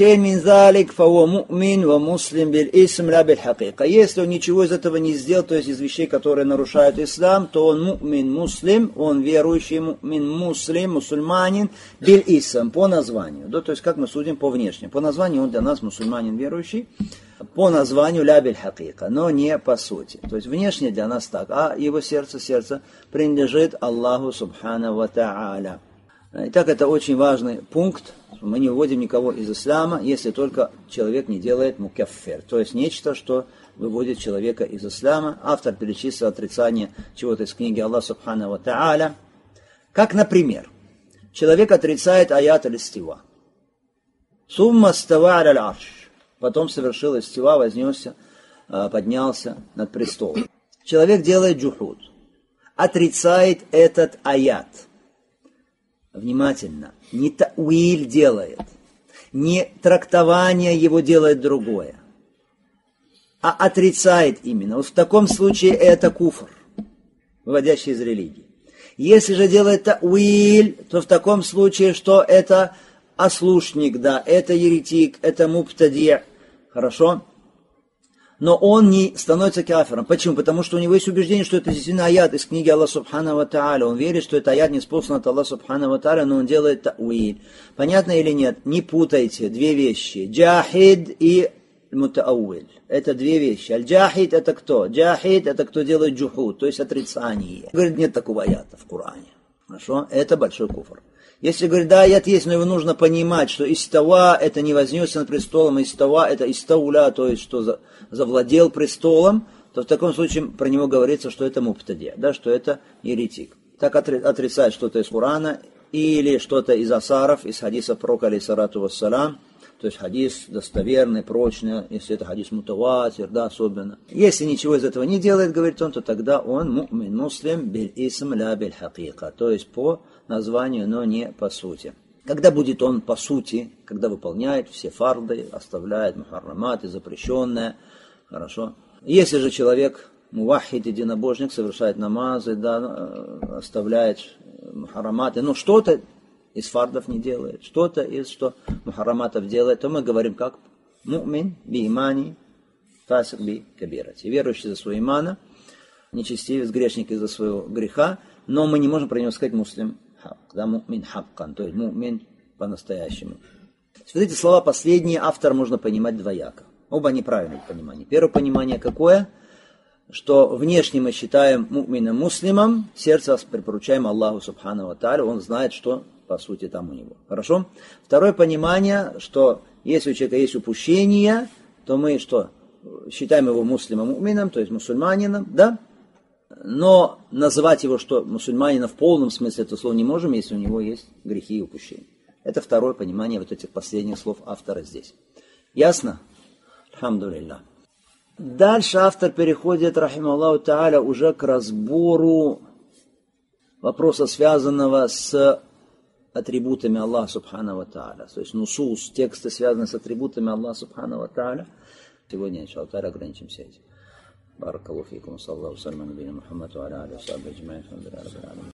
ничего из этого не сделал, то есть из вещей, которые нарушают ислам, то он му'мин, муслим, он верующий, му'мин, муслим, мусульманин, биль исм, по названию. Да, то есть как мы судим по внешнему. По названию он для нас мусульманин верующий, по названию ля биль хакика, но не по сути. То есть внешне для нас так, а его сердце принадлежит Аллаху субхану ва та'аля. Итак, это очень важный пункт. Мы не выводим никого из ислама, если только человек не делает мукаффир. То есть нечто, что выводит человека из ислама. Автор перечислил отрицание чего-то из книги Аллах Субхану ва Та'аля. Как, например, человек отрицает аят аль-истива. Сумма става аль-арш. Потом совершил истива, вознесся, поднялся над престолом. Человек делает джухуд. Отрицает этот аят. Внимательно, не тауиль делает, не трактование его делает другое, а отрицает именно. Вот в таком случае это куфр, выводящий из религии. Если же делает тауиль, то в таком случае, что это ослушник, да, это еретик, это мубтади, хорошо? Но он не становится кафиром. Почему? Потому что у него есть убеждение, что это действительно аят из книги Аллаха Субхану ва Та'аля. Он верит, что это аят ниспослан от Аллаха Субхану ва Та'аля, но он делает тауиль. Понятно или нет? Не путайте две вещи. Джахид и мутауиль. Это две вещи. Аль-джахид это кто? Джахид это кто делает джухуд, то есть отрицание. Говорит, нет такого аята в Коране. Хорошо? Это большой куфр. Если говорить, да, аят есть, но его нужно понимать, что истава это не вознесся над престолом, истава это истауля, то есть что завладел престолом, то в таком случае про него говорится, что это мубтади, да, что это еретик. Так отрицать что-то из Корана или что-то из асаров, из хадисов пророка, алейхиссалату вассалам, то есть хадис достоверный, прочный, если это хадис мутаватир, да, особенно. Если ничего из этого не делает, говорит он, то тогда он му'мин, муслим, биль исм ля биль хакика, то есть по названию, но не по сути. Когда будет он по сути, когда выполняет все фарды, оставляет мухарраматы, запрещенное, хорошо. Если же человек, мувахид, единобожник, совершает намазы, да, оставляет мухарраматы, но что-то из фардов не делает, что-то из что мухарраматов делает, то мы говорим как му'мин би имани, фасик би кабирати. Верующий за свой имана, нечестивец, грешник из-за своего греха, но мы не можем про него сказать муслим хак, да, му'мин хаккан, то есть му'мин по-настоящему. Вот эти слова последние автор можно понимать двояко. Оба неправильные понимания. Первое понимание какое? Что внешне мы считаем му'мином муслимом, сердце припоручаем Аллаху Субхану ва Та'аля, он знает, что по сути там у него. Хорошо? Второе понимание, что если у человека есть упущение, то мы что? Считаем его муслимом му'мином, то есть мусульманином, да? Но называть его, что мусульманина в полном смысле этого слова не можем, если у него есть грехи и упущения. Это второе понимание вот этих последних слов автора здесь. Ясно? Алхамдулилля. Дальше автор переходит, рахималлаху тааля, уже к разбору вопроса, связанного с атрибутами Аллаха субхану ва тааля. То есть нусус, тексты, связанные с атрибутами Аллаха субхану ва тааля. Сегодня, иншаллаху тааля, ограничимся этим. Баракаллаху фикум, саллаху салям, набийна Мухаммаду, аля алейхи ва сахбихи аджмаин.